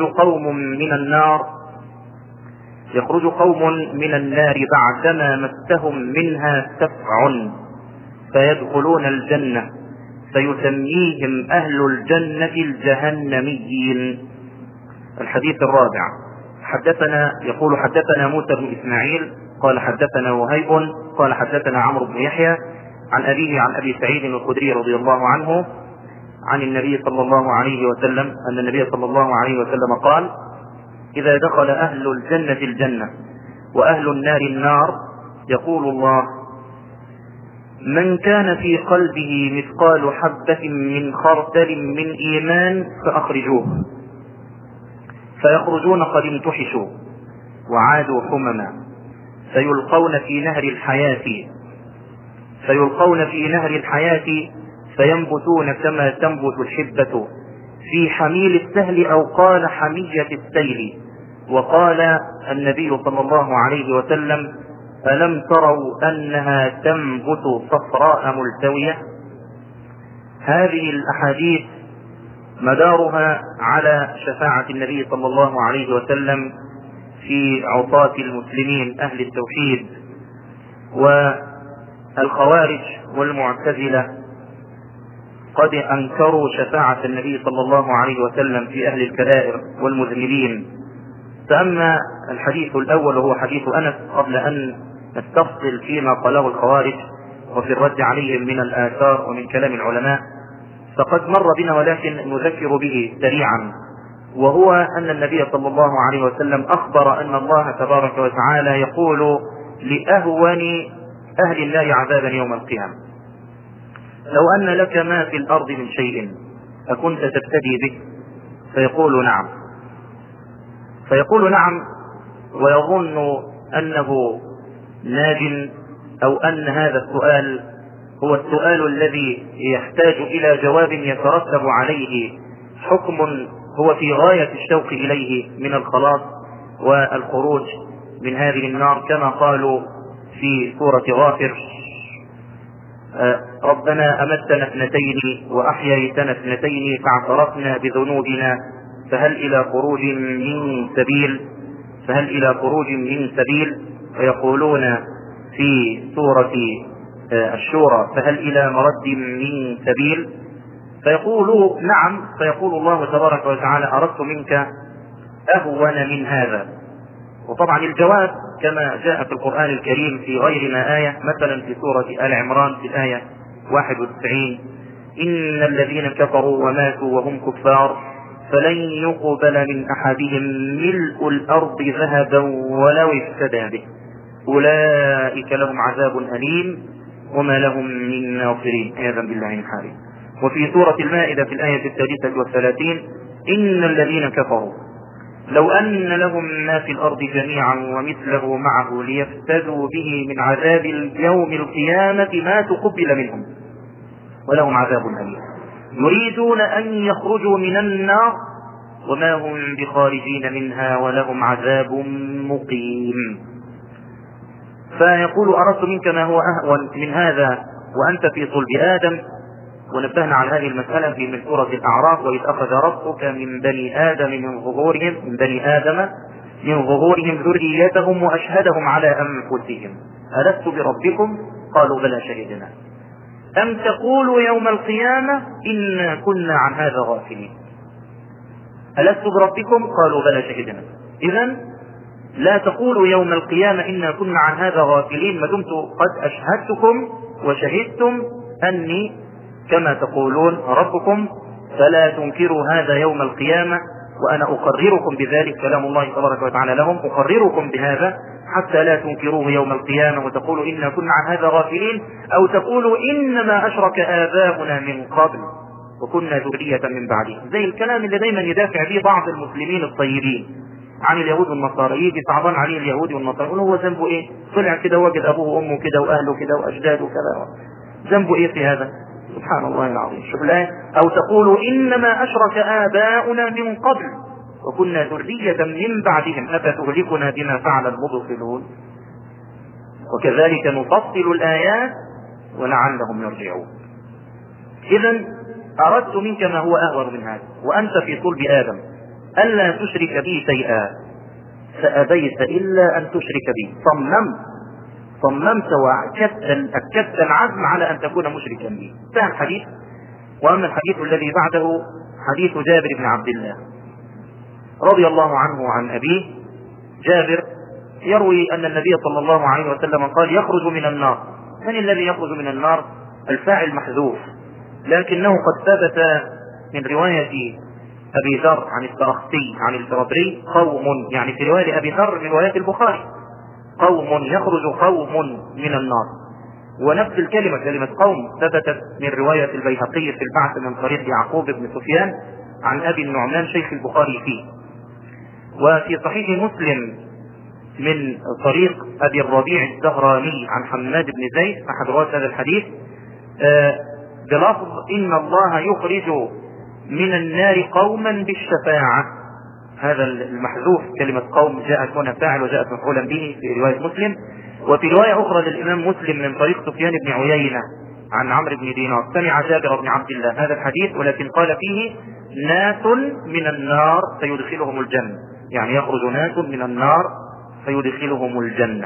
Speaker 1: قوم من النار بعدما مسهم منها سفع فيدخلون الجنة فيسميهم أهل الجنة الجهنميين. الحديث الرابع يقول حدثنا موسى بن إسماعيل قال حدثنا وهيب قال حدثنا عمرو بن يحيى عن أبيه عن أبي سعيد الخدري رضي الله عنه عن النبي صلى الله عليه وسلم أن النبي صلى الله عليه وسلم قال: إذا دخل أهل الجنة الجنة وأهل النار النار يقول الله: من كان في قلبه مثقال حبة من خردل من إيمان فأخرجوه. فيخرجون قد امتحشوا وعادوا حمما فيلقون في نهر الحياة فينبتون كما تنبت الحبة في حميل السهل أو قال حمية السيل. وقال النبي صلى الله عليه وسلم: ألم تروا أنها تنبت صفراء ملتوية؟ هذه الأحاديث مدارها على شفاعة النبي صلى الله عليه وسلم في عصاة المسلمين أهل التوحيد. والخوارج والمعتزلة قد أنكروا شفاعة النبي صلى الله عليه وسلم في أهل الكبائر والمذنبين. فأما الحديث الأول وهو حديث أنس قبل أن نستفصل فيما قاله الخوارج وفي الرد عليهم من الآثار ومن كلام العلماء فقد مر بنا ولكن نذكر به سريعا، وهو أن النبي صلى الله عليه وسلم أخبر أن الله تبارك وتعالى يقول لأهون أهل النار عذابا يوم القيامة: لو أن لك ما في الأرض من شيء أكنت تبتدي به؟ فيقول نعم ويظن أنه ناج، أو أن هذا السؤال هو السؤال الذي يحتاج إلى جواب يترتب عليه حكم هو في غاية الشوق إليه من الخلاص والخروج من هذه النار، كما قالوا في سورة غافر: ربنا أمتنا اثنتين وأحييتنا اثنتين فاعترفنا بذنوبنا فهل إلى خروج من سبيل ويقولون في سورة الشورى: فهل إلى مرد من سبيل؟ فيقولوا نعم. فيقول الله تبارك وتعالى: أردت منك أهون من هذا. وطبعا الجواب كما جاء في القرآن الكريم في غير ما آية، مثلا في سورة آل عمران في الآية 91: إن الذين كفروا وماتوا وهم كفار فلن يقبل من أحدهم ملء الأرض ذهبا ولو افتدى به أولئك لهم عذاب أليم وما لهم من ناصرين عياذا بالله من حاله. وفي سورة المائدة في الآية 33: إن الذين كفروا لو أن لهم ما في الأرض جميعا ومثله معه ليفتدوا به من عذاب يوم القيامة ما تقبل منهم ولهم عذاب أليم يريدون أن يخرجوا من النار وما هم بخارجين منها ولهم عذاب مقيم. فيقول: أردت منك ما هو أهون من هذا وأنت في صلب آدم. ونبهنا على هذه المسألة في من سورة الأعراف: وإذ أخذ ربك من بني آدم من ظهورهم ذريتهم وأشهدهم على أنفسهم ألست بربكم قالوا بلى شهدنا. أم تقولوا يوم القيامة إنا كنا عن هذا غافلين. ألست بربكم؟ قالوا بلى شهدنا. إذن لا تقولوا يوم القيامة إنا كنا عن هذا غافلين ما دمت قد أشهدتكم وشهدتم أني كما تقولون ربكم، فلا تنكروا هذا يوم القيامة، وأنا أقرركم بذلك. كلام الله تبارك وتعالى لهم: أقرركم بهذا حتى لا تنكروه يوم القيامة وتقولوا إنا كنا عن هذا غافلين، أو تقولوا إنما أشرك آباؤنا من قبل وكنا ذرية من بعدهم. زي الكلام اللي دايما يدافع به بعض المسلمين الطيبين عن اليهود والنصارى. يجي صعبان عليه اليهود والنصارى يقول هو ذنبه ايه؟ طلع كده وجد ابوه وامه كده واهله كده واجداده كده، ذنبه ايه في هذا؟ سبحان الله العظيم. شوف الآية: أو تقولوا إنما أشرك آباؤنا من قبل وكنا ذرية من بعدهم أفتهلكنا بما فعل المبطلون. وكذلك نفصل الآيات ولعلهم يرجعون. إذن أردت منك ما هو أهون من هذا، وأنت في صلب آدم، ألا تشرك بي شيئا، فأبيت إلا أن تشرك بي. صممت وأكدت العزم على أن تكون مشركا بي. انتهى الحديث. وأما الحديث الذي بعده حديث جابر بن عبد الله رضي الله عنه وعن أبيه. جابر يروي أن النبي صلى الله عليه وسلم قال: يخرج من النار. من الذي يخرج من النار؟ الفاعل محذوف، لكنه قد ثبت من رواية أبي ذر عن السرخسي عن الفربري قوم، يعني في رواية أبي ذر من رواية البخاري قوم، يخرج قوم من النار. ونفس الكلمة كلمة قوم ثبتت من رواية البيهقي في البعث من طريق يعقوب بن سفيان عن أبي النعمان شيخ البخاري فيه. وفي صحيح مسلم من طريق أبي الربيع الزهراني عن حماد بن زيد أحد رواة هذا الحديث بلفظ: إن الله يخرج من النار قوما بالشفاعة. هذا المحذوف كلمة قوم جاءت هنا فاعل وجاءت مفعولا به في رواية مسلم. وفي رواية أخرى للإمام مسلم من طريق سفيان بن عيينة عن عمرو بن دينار سمع جابر بن عبد الله هذا الحديث، ولكن قال فيه: ناس من النار فيدخلهم الجنة، يعني يخرج ناس من النار فيدخلهم الجنة.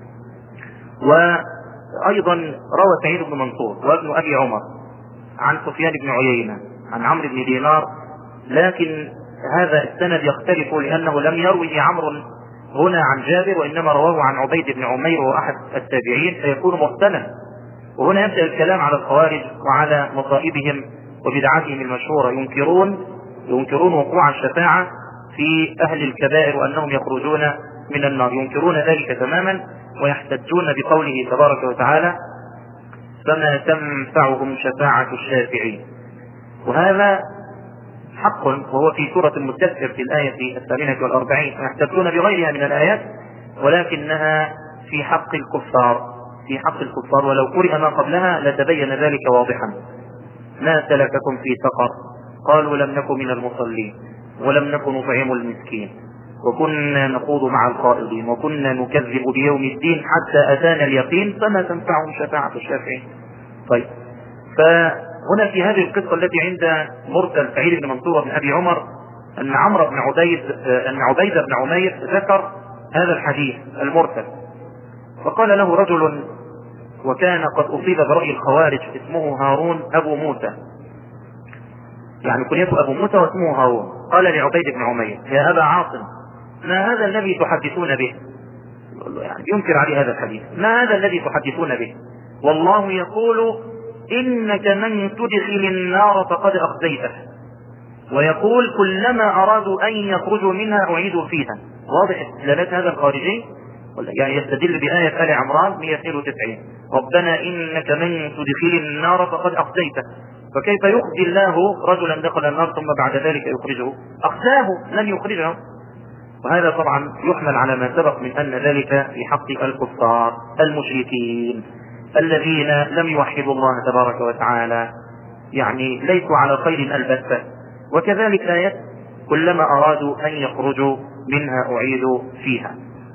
Speaker 1: وأيضا روى سعيد بن منصور وابن أبي عمر عن سفيان بن عيينة عن عمرو بن دينار، لكن هذا السند يختلف لأنه لم يروي عمرو هنا عن جابر، وإنما رواه عن عبيد بن عمير وهو أحد التابعين، فيكون مرسلا. وهنا يبدأ الكلام على الخوارج وعلى مصائبهم وبدعتهم المشهورة. ينكرون وقوع الشفاعة في أهل الكبائر وأنهم يخرجون من النار، ينكرون ذلك تماما، ويحتجون بقوله تبارك وتعالى: فما تنفعهم شفاعة الشافعين. وهذا حق، وهو في سورة المدثر في الآية 48. يحتجون بغيرها من الآيات، ولكنها في حق الكفار، ولو قرئ ما قبلها لتبين ذلك واضحا. ما سلككم في سقر؟ قالوا لم نكن من المصلين ولم نكن نطعم المسكين وكنا نخوض مع الخائضين وكنا نكذب بيوم الدين حتى أتانا اليقين فما تنفعهم شفاعة الشافعين. طيب، فهنا في هذه القصة التي عند مرسل سعيد بن منصور بن أبي عمر أن عبيد بن عمير ذكر هذا الحديث المرسل، فقال له رجل وكان قد أصيب برأي الخوارج اسمه هارون أبو موسى، يعني كنيته أبو موسى واسمه هارون، قال لعبيد بن عمير: يا أبا عاصم، ما هذا الذي تحدثون به؟ يعني ينكر عليه هذا الحديث. ما هذا الذي تحدثون به؟ والله يقول: إنك من تدخل النار فقد أخزيته، ويقول: كلما أرادوا أن يخرجوا منها أعيدوا فيها. واضح استدلالات هذا الخارجي، يعني يستدل بآية آل عمران 192: ربنا إنك من تدخل النار فقد أخزيته. فكيف يخزي الله رجلا دخل النار ثم بعد ذلك يخرجه؟ أخزاه، لن يخرجه. وهذا طبعا يحمل على ما سبق من أن ذلك في حق الكفار المشركين الذين لم يوحدوا الله تبارك وتعالى، يعني ليسوا على خير البتة. وكذلك آية: كلما أرادوا أن يخرجوا منها أعيدوا فيها.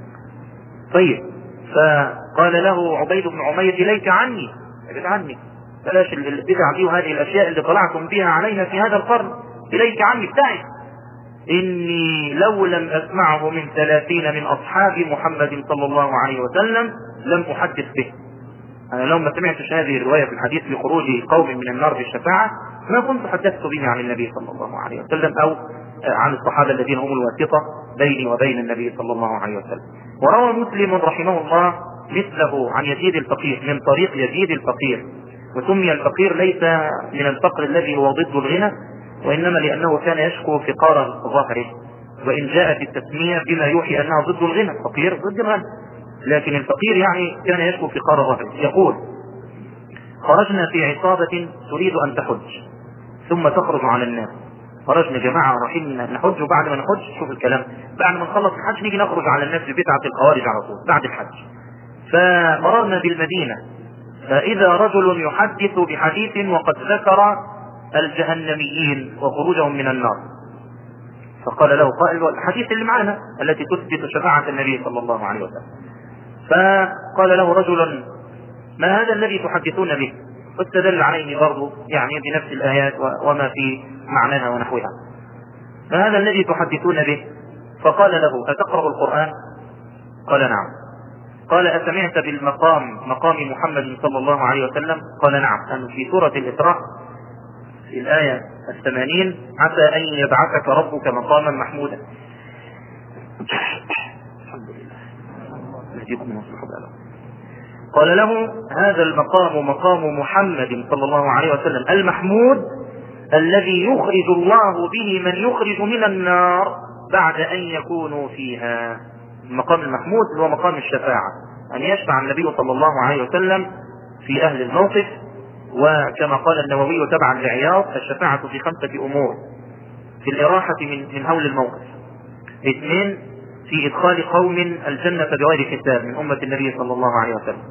Speaker 1: طيب، فقال له عبيد بن عمير: إليك عني، ابعد عني، بلاش البدع دي وهذه الأشياء اللي طلعتم بها علينا في هذا القرن، إليك عني، ابتعد. إني لو لم أسمعه من 30 من أصحاب محمد صلى الله عليه وسلم لم أحدث به. أنا لو ما سمعتش هذه الرواية في الحديث لخروج قوم من النار بالشفاعة ما كنت حدثت به عن النبي صلى الله عليه وسلم أو عن الصحابة الذين هم الواسطة بيني وبين النبي صلى الله عليه وسلم. وروى مسلم رحمه الله مثله عن يزيد الفقير من طريق يزيد الفقير، وسمي الفقير ليس من الفقر الذي هو ضد الغنى، وإنما لأنه كان يشكو فقار ظهره، وإن جاءت التسمية بما يوحي أنها ضد الغنى، فقير ضد الغنى، لكن الفقير يعني كان يشكو فقار ظهره. يقول: خرجنا في عصابة تريد أن تحج ثم تخرج على الناس. خرجنا جماعة رايحين نحج، وبعد ما نحج شوف الكلام، بعد ما نخلص الحج نيجي نخرج على الناس ببدعة الخوارج على طول بعد الحج. فمررنا بالمدينة فإذا رجل يحدث بحديث وقد ذكر الجهنميين وخروجهم من النار، فقال له قائل: الحديث اللي معنا التي تثبت شفاعة النبي صلى الله عليه وسلم. فقال له رجل: ما هذا الذي تحدثون به؟ واستدل عليه برضو يعني بنفس الآيات وما في معناها ونحوها. فهذا الذي تحدثون به. فقال له: أتقرأ القرآن؟ قال: نعم. قال: أسمعت مقام محمد صلى الله عليه وسلم؟ قال: نعم. أن في سورة الإسراء في الآية 80: عسى أن يبعثك ربك مقاما محمودا. الحمد لله. قال له: هذا المقام مقام محمد صلى الله عليه وسلم المحمود الذي يخرج الله به من يخرج من النار بعد أن يكونوا فيها. المقام المحمود هو مقام الشفاعة، أن يشفع النبي صلى الله عليه وسلم في أهل الموقف. وكما قال النووي تبعا لعياض: الشفاعة في 5 أمور: في الإراحة من هول الموقف، 2 في إدخال قوم الجنة بغير حساب من أمة النبي صلى الله عليه وسلم،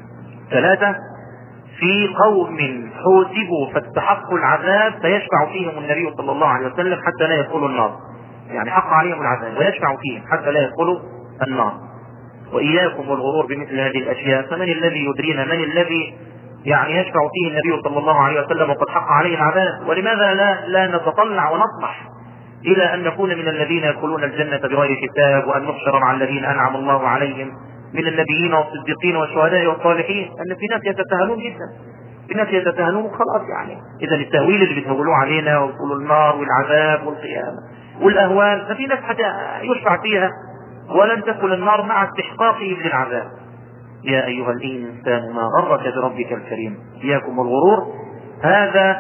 Speaker 1: 3 في قوم حوسبوا فاستحقوا العذاب فيشفع فيهم النبي صلى الله عليه وسلم حتى لا يدخلوا النار، يعني حق عليهم العذاب ويشفع فيهم حتى لا يدخلوا النار. وإياكم والغرور بمثل هذه الأشياء، فمن الذي يدرينا من الذي يعني يشفع فيه النبي صلى الله عليه وسلم وقد حق عليه العذاب؟ ولماذا لا نتطلع ونطمح إلى أن نكون من الذين يدخلون الجنة بغير حساب، وأن نحشر مع الذين أنعم الله عليهم من النبيين والصديقين والشهداء والصالحين؟ أن في ناس يتساهلون جدا، في ناس يتساهلون خلاص. يعني إذا التهويل اللي بتهولوه علينا ويقولوا النار والعذاب والقيامة والأهوال، ففي ناس حتى يشفع فيها ولن تدخل النار مع استحقاقهم للعذاب. يا أيها الإنسان ما غرك بربك الكريم. إياكم والغرور. هذا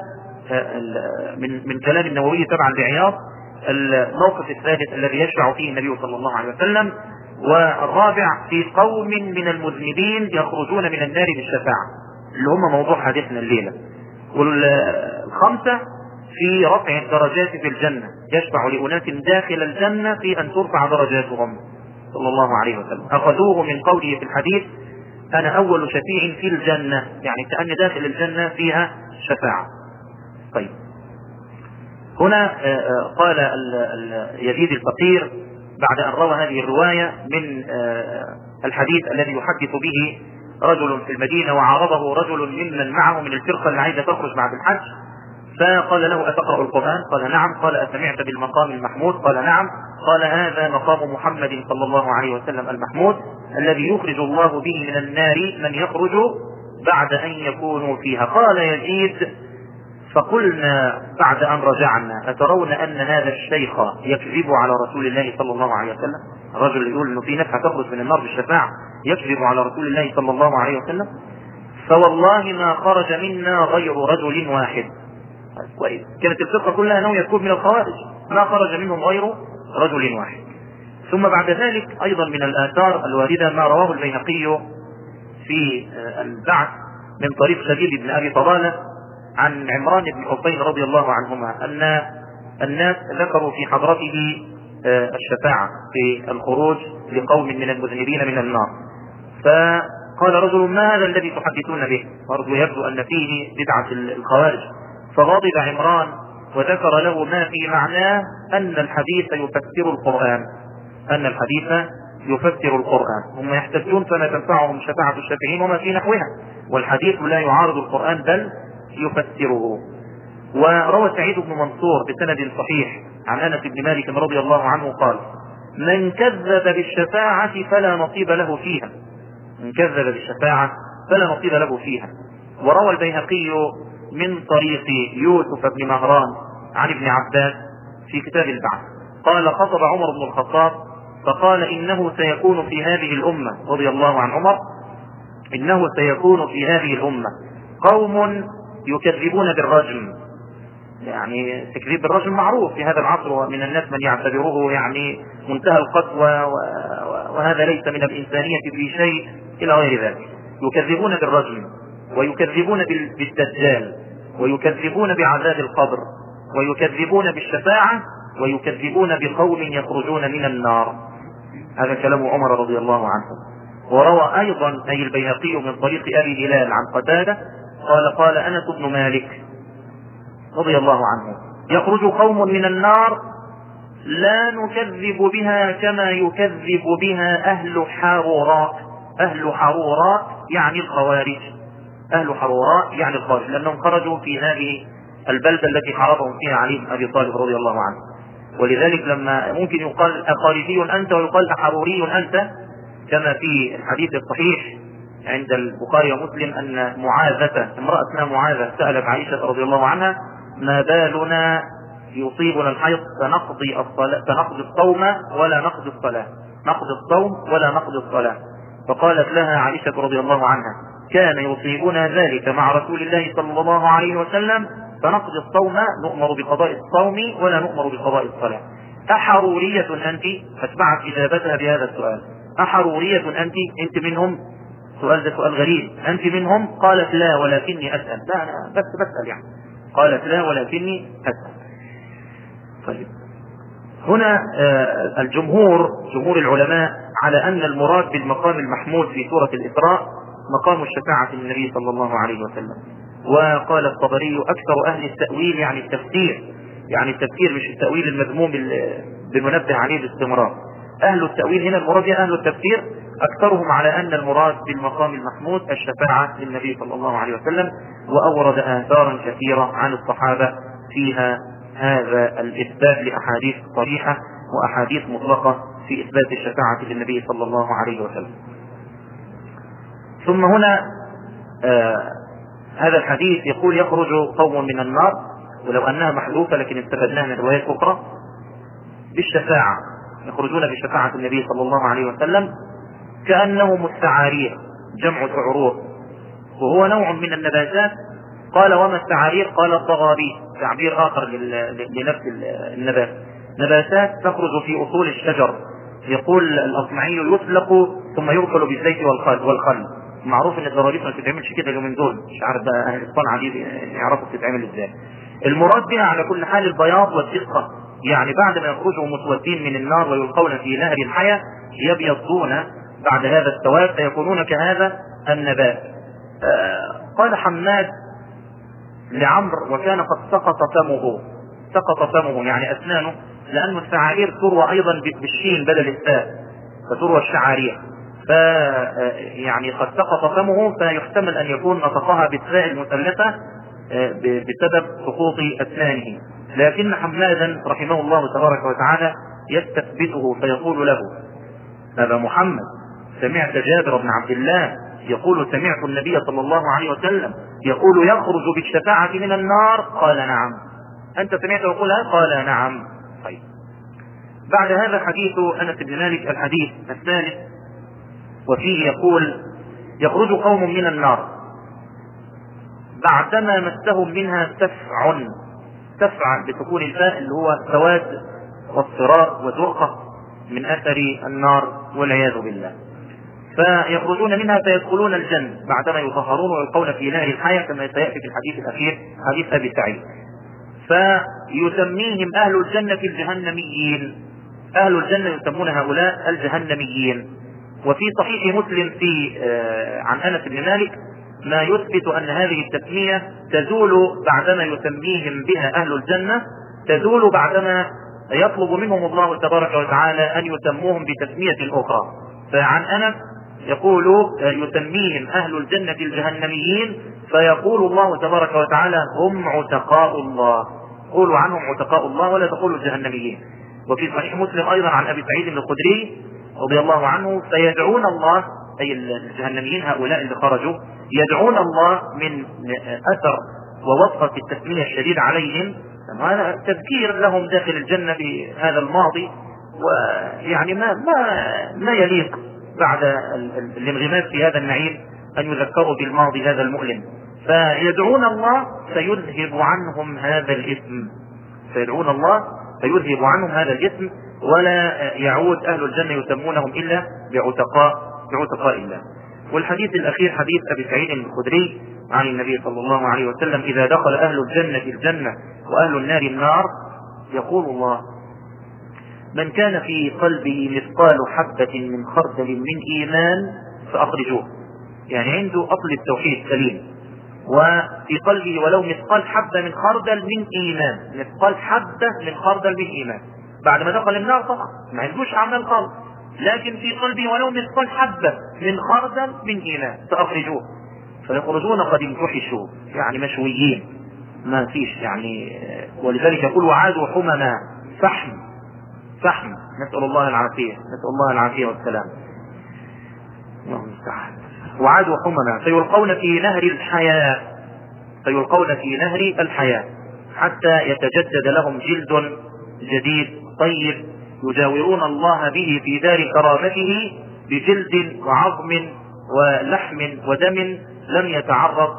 Speaker 1: من كلام النووي تبعا لعياض. الموقف الثالث الذي يشفع فيه النبي صلى الله عليه وسلم. والرابع في قوم من المذنبين يخرجون من النار بالشفاعة، اللي هم موضوع حديثنا الليلة. والخمسة في رفع الدرجات في الجنة، يشفع لأناس داخل الجنة في أن ترفع درجاتهم صلى الله عليه وسلم. أخذوه من قوله في الحديث: أنا أول شفيع في الجنة، يعني كأن داخل الجنة فيها شفاعة. طيب، هنا قال يزيد الفقير بعد أن روى هذه الرواية من الحديث الذي يحدث به رجل في المدينة وعارضه رجل ممن معه من الفرقة اللي عايزة تخرج بعد الحج، فقال له: أتقرأ القرآن؟ قال: نعم. قال: أسمعت بالمقام المحمود؟ قال: نعم. قال: هذا مقام محمد صلى الله عليه وسلم المحمود الذي يخرج الله به من النار من يخرج بعد أن يكونوا فيها. قال يزيد: فقلنا بعد أن رجعنا: أترون أن هذا الشيخ يكذب على رسول الله صلى الله عليه وسلم؟ الرجل يقول أنه في ناس هتخرج من النار بالشفاعة، يكذب على رسول الله صلى الله عليه وسلم. فوالله ما خرج منا غير رجل واحد. كويس، كانت الفرقة كلها ناوية تكون من الخوارج، ما خرج منهم غير رجل واحد. ثم بعد ذلك أيضا من الآثار الواردة ما رواه البيهقي في البعث من طريق شديد بن أبي طلالة عن عمران بن حسين رضي الله عنهما أن الناس ذكروا في حضرته الشفاعة في الخروج لقوم من المذنبين من النار. فقال رجل: ما هذا الذي تحدثون به؟ برضو يبدو أن فيه بدعة الخوارج. فغضب عمران وذكر له ما في معناه أن الحديث يفسر القرآن، أن الحديث يفسر القرآن. هم يحتجون فما تنفعهم شفاعة الشافعين وما في نحوها، والحديث لا يعارض القرآن بل يفسره. وروى سعيد بن منصور بسند صحيح عن أنس بن مالك رضي الله عنه قال: من كذب بالشفاعة فلا نصيب له فيها. من كذب بالشفاعة فلا نصيب له فيها. وروى البيهقي من طريق يوسف بن مهران عن ابن عباس في كتاب البعث قال خطب عمر بن الخطاب فقال إنه سيكون في هذه الأمة، رضي الله عن عمر، إنه سيكون في هذه الأمة قوم يكذبون بالرجم. يعني تكذيب بالرجم معروف في هذا العصر، ومن الناس من يعتبره يعني منتهى القسوة، وهذا ليس من الإنسانية في شيء إلى غير ذلك. يكذبون بالرجم، ويكذبون بالدجال، ويكذبون بعذاب القبر، ويكذبون بالشفاعة، ويكذبون بقوم يخرجون من النار. هذا كلام عمر رضي الله عنه. وروى أيضا أي البيهقي من طريق أبي هلال عن قتادة قال أنس بن مالك رضي الله عنه يخرج قوم من النار لا نكذب بها كما يكذب بها أهل حروراء. أهل حروراء يعني الخوارج، أهل حروراء يعني الخوارج، لأنهم خرجوا في هذه البلدة التي حاربهم فيها علي بن أبي طالب رضي الله عنه. ولذلك لما ممكن يقال أخارجي أنت ويقال أحروري أنت، كما في الحديث الصحيح عند البخاري ومسلم أن معاذة، امرأة اسمها معاذة، سألت عائشة رضي الله عنها ما بالنا يصيبنا الحيض فنقضي الصوم ولا نقضي الصلاة، نقضي الصوم ولا نقضي الصلاة. فقالت لها عائشة رضي الله عنها كان يصيبنا ذلك مع رسول الله صلى الله عليه وسلم فنقضي الصوم، نؤمر بقضاء الصوم ولا نؤمر بقضاء الصلاة. أحرورية أنت؟ فاتبعت إجابتها بهذا السؤال، أحرورية أنت منهم؟ سؤال ده سؤال غريب، أنت منهم؟ قالت لا ولكني أسأل. لا أنا بس بسأل يعني. قالت لا ولكني أسأل. طيب هنا الجمهور، جمهور العلماء، على أن المراد بالمقام المحمود في سورة الإسراء مقام الشفاعة للنبي صلى الله عليه وسلم. وقال الطبري أكثر أهل التأويل يعني التفسير، يعني التفسير مش التأويل المذموم بننبه عليه باستمرار. أهل التأويل هنا المراد أهل التفسير أكثرهم على أن المراد بالمقام المحمود الشفاعة للنبي صلى الله عليه وسلم، وأورد آثارا كثيرة عن الصحابة فيها هذا الإثبات لأحاديث صريحة وأحاديث مطلقة في إثبات الشفاعة للنبي صلى الله عليه وسلم. ثم هنا هذا الحديث يقول يخرج قوم من النار، ولو أنها محذوفة لكن استفدناها من روايات أخرى، بالشفاعة، يخرجون بشفاعة النبي صلى الله عليه وسلم كأنهم السعارير، جمع سعرور، وهو نوع من النباتات. قال وما السعارير؟ قال الضغابير، تعبير آخر لنفس النبات، نباتات تخرج في أصول الشجر. يقول الأصمعي يطلق ثم يغسل بالزيت والخل. معروف ان الضراريس ما تتعملش كده اليومين دول، مش عارف بقى اهل الصنعة دي يعرفوا تتعمل ازاي. المراد بها على كل حال البياض والدقة، يعني بعد ما يخرجوا مسودين من النار ويلقون في نهر الحياة يبيضون بعد هذا السواد فيكونون كهذا النبات. قال حماد لعمرو وكان قد سقط فمه يعني أسنانه، لأن السعارير تروى أيضا بالشين بدل الثاء، فتروى الشعارير، يعني قد سقط فمه، فيحتمل أن يكون نطقها بالثاء المثلثة بسبب سقوط أسنانه. لكن حمادا رحمه الله تبارك وتعالى يستثبته فيقول له أبا محمد سمعت جابر بن عبد الله يقول سمعت النبي صلى الله عليه وسلم يقول يخرج بالشفاعة من النار؟ قال نعم. أنت سمعت يقولها؟ قال نعم. طيب بعد هذا حديث أنس بن مالك الحديث الثالث، وفيه يقول يخرج قوم من النار بعدما مسهم منها سفع بسكون الفاء اللي هو سواد واصفرار وزرقة من أثر النار والعياذ بالله، فيخرجون منها فيدخلون الجنة بعدما يطهرون ويلقون في نار الحياة كما سيأتي في الحديث الأخير حديث أبي سعيد. فيسميهم أهل الجنة الجهنميين، أهل الجنة يسمون هؤلاء الجهنميين. وفي صحيح مسلم عن أنس بن مالك ما يثبت أن هذه التسمية تزول بعدما يسميهم بها أهل الجنة، تزول بعدما يطلب منهم الله تبارك وتعالى أن يسموهم بتسمية أخرى. فعن أنس يقول يسميهم أهل الجنة الجهنميين، فيقول الله تبارك وتعالى هم عتقاء الله، قولوا عنهم عتقاء الله ولا تقولوا الجهنميين. وفي صحيح مسلم أيضا عن أبي سعيد الخدري رضي الله عنه فيدعون الله، أي الجهنميين هؤلاء اللي خرجوا، يدعون الله من أثر ووصفة التسمية الشديد عليهم، هذا تذكير لهم داخل الجنة بهذا الماضي، ويعني ما يليق بعد الانغماس في هذا النعيم أن يذكروا بالماضي هذا المؤلم. فيدعون الله فيذهب عنهم هذا الإثم، فيدعون الله فيذهب عنهم هذا الإثم، ولا يعود أهل الجنة يسمونهم إلا بعتقاء الله. والحديث الأخير حديث أبي سعيد الخدري عن النبي صلى الله عليه وسلم: إذا دخل أهل الجنة الجنة وأهل النار النار، يقول الله: من كان في قلبه مثقال حبة من خردل من إيمان فأخرجوه. يعني عنده أصل التوحيد سليم، وفي قلبه ولو مثقال حبة من خردل من إيمان، مثقال حبة من خردل من إيمان، بعد ما دخل النار طبعا ما عندوش أعمال خالص، لكن في قلبه ولو مثقال حبة من خردل من إيمان فأخرجوه. فيخرجون قد انتحشوا، يعني مشويين، ما فيش يعني. ولذلك يقول: وعادوا حمما، فحم. نسأل الله العافية والسلام. وعادوا حمما فيلقون في نهر الحياة حتى يتجدد لهم جلد جديد طيب يجاورون الله به في دار كرامته بجلد وعظم ولحم ودم لم يتعرض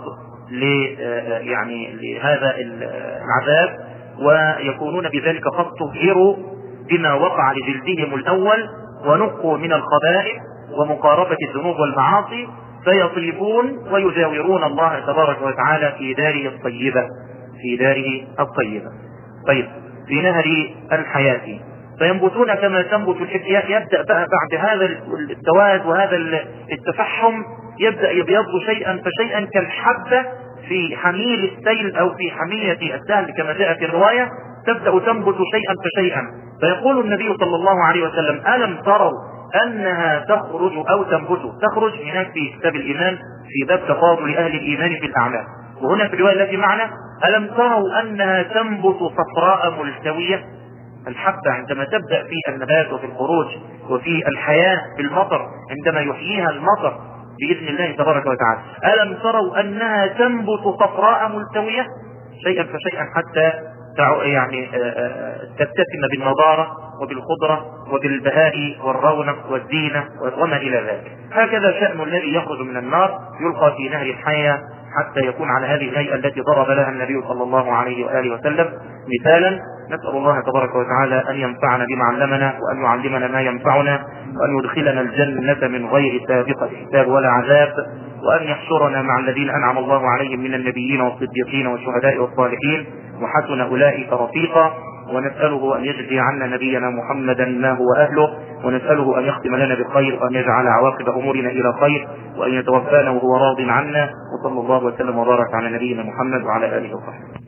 Speaker 1: لهذا العذاب، ويكونون بذلك قد طهروا بما وقع لجلدهم الأول ونقوا من الخبائث ومقاربة الذنوب والمعاصي، فيطيبون ويجاورون الله تبارك وتعالى في داره الطيبة. طيب، في نهر الحياة فينبتون كما تنبت الحبة. يبدأ بقى بعد هذا السواد وهذا التفحم يبدأ يبيض شيئا فشيئا كالحبة في حميل السيل أو في حمية السهل كما جاء في الرواية، تبدأ تنبت شيئا فشيئا. فيقول النبي صلى الله عليه وسلم: ألم تروا أنها تخرج هناك في كتاب الإيمان في باب تفاضل أهل الإيمان في الأعمال، وهنا في الرواية التي معنا: ألم تروا أنها تنبت صفراء ملتوية. الحبة عندما تبدأ في النبات وفي الخروج وفي الحياة في المطر، عندما يحييها المطر بإذن الله تبارك وتعالى، ألم تروا أنها تنبت صفراء ملتوية شيئا فشيئا حتى تتسم بالنضارة وبالخضرة وبالبهاء والرونق والزينة وما إلى ذلك. هكذا شأن الذي يخرج من النار، يلقى في نهر الحياة حتى يكون على هذه الهيئة التي ضرب لها النبي صلى الله عليه وآله وسلم مثالا. نسأل الله تبارك وتعالى أن ينفعنا بما علمنا، وأن يعلمنا ما ينفعنا، وأن يدخلنا الجنة من غير سابقة حساب ولا عذاب، وأن يحشرنا مع الذين أنعم الله عليهم من النبيين والصديقين والشهداء والصالحين، وحسن أولئك رفيقا. ونسأله أن يجزي عنا نبينا محمدا ما هو أهله، ونسأله أن يختم لنا بالخير، وأن يجعل عواقب أمورنا إلى خير، وأن يتوفانا وهو راض عنا. وصلى الله وسلم وبارك على نبينا محمد وعلى آله وصحبه.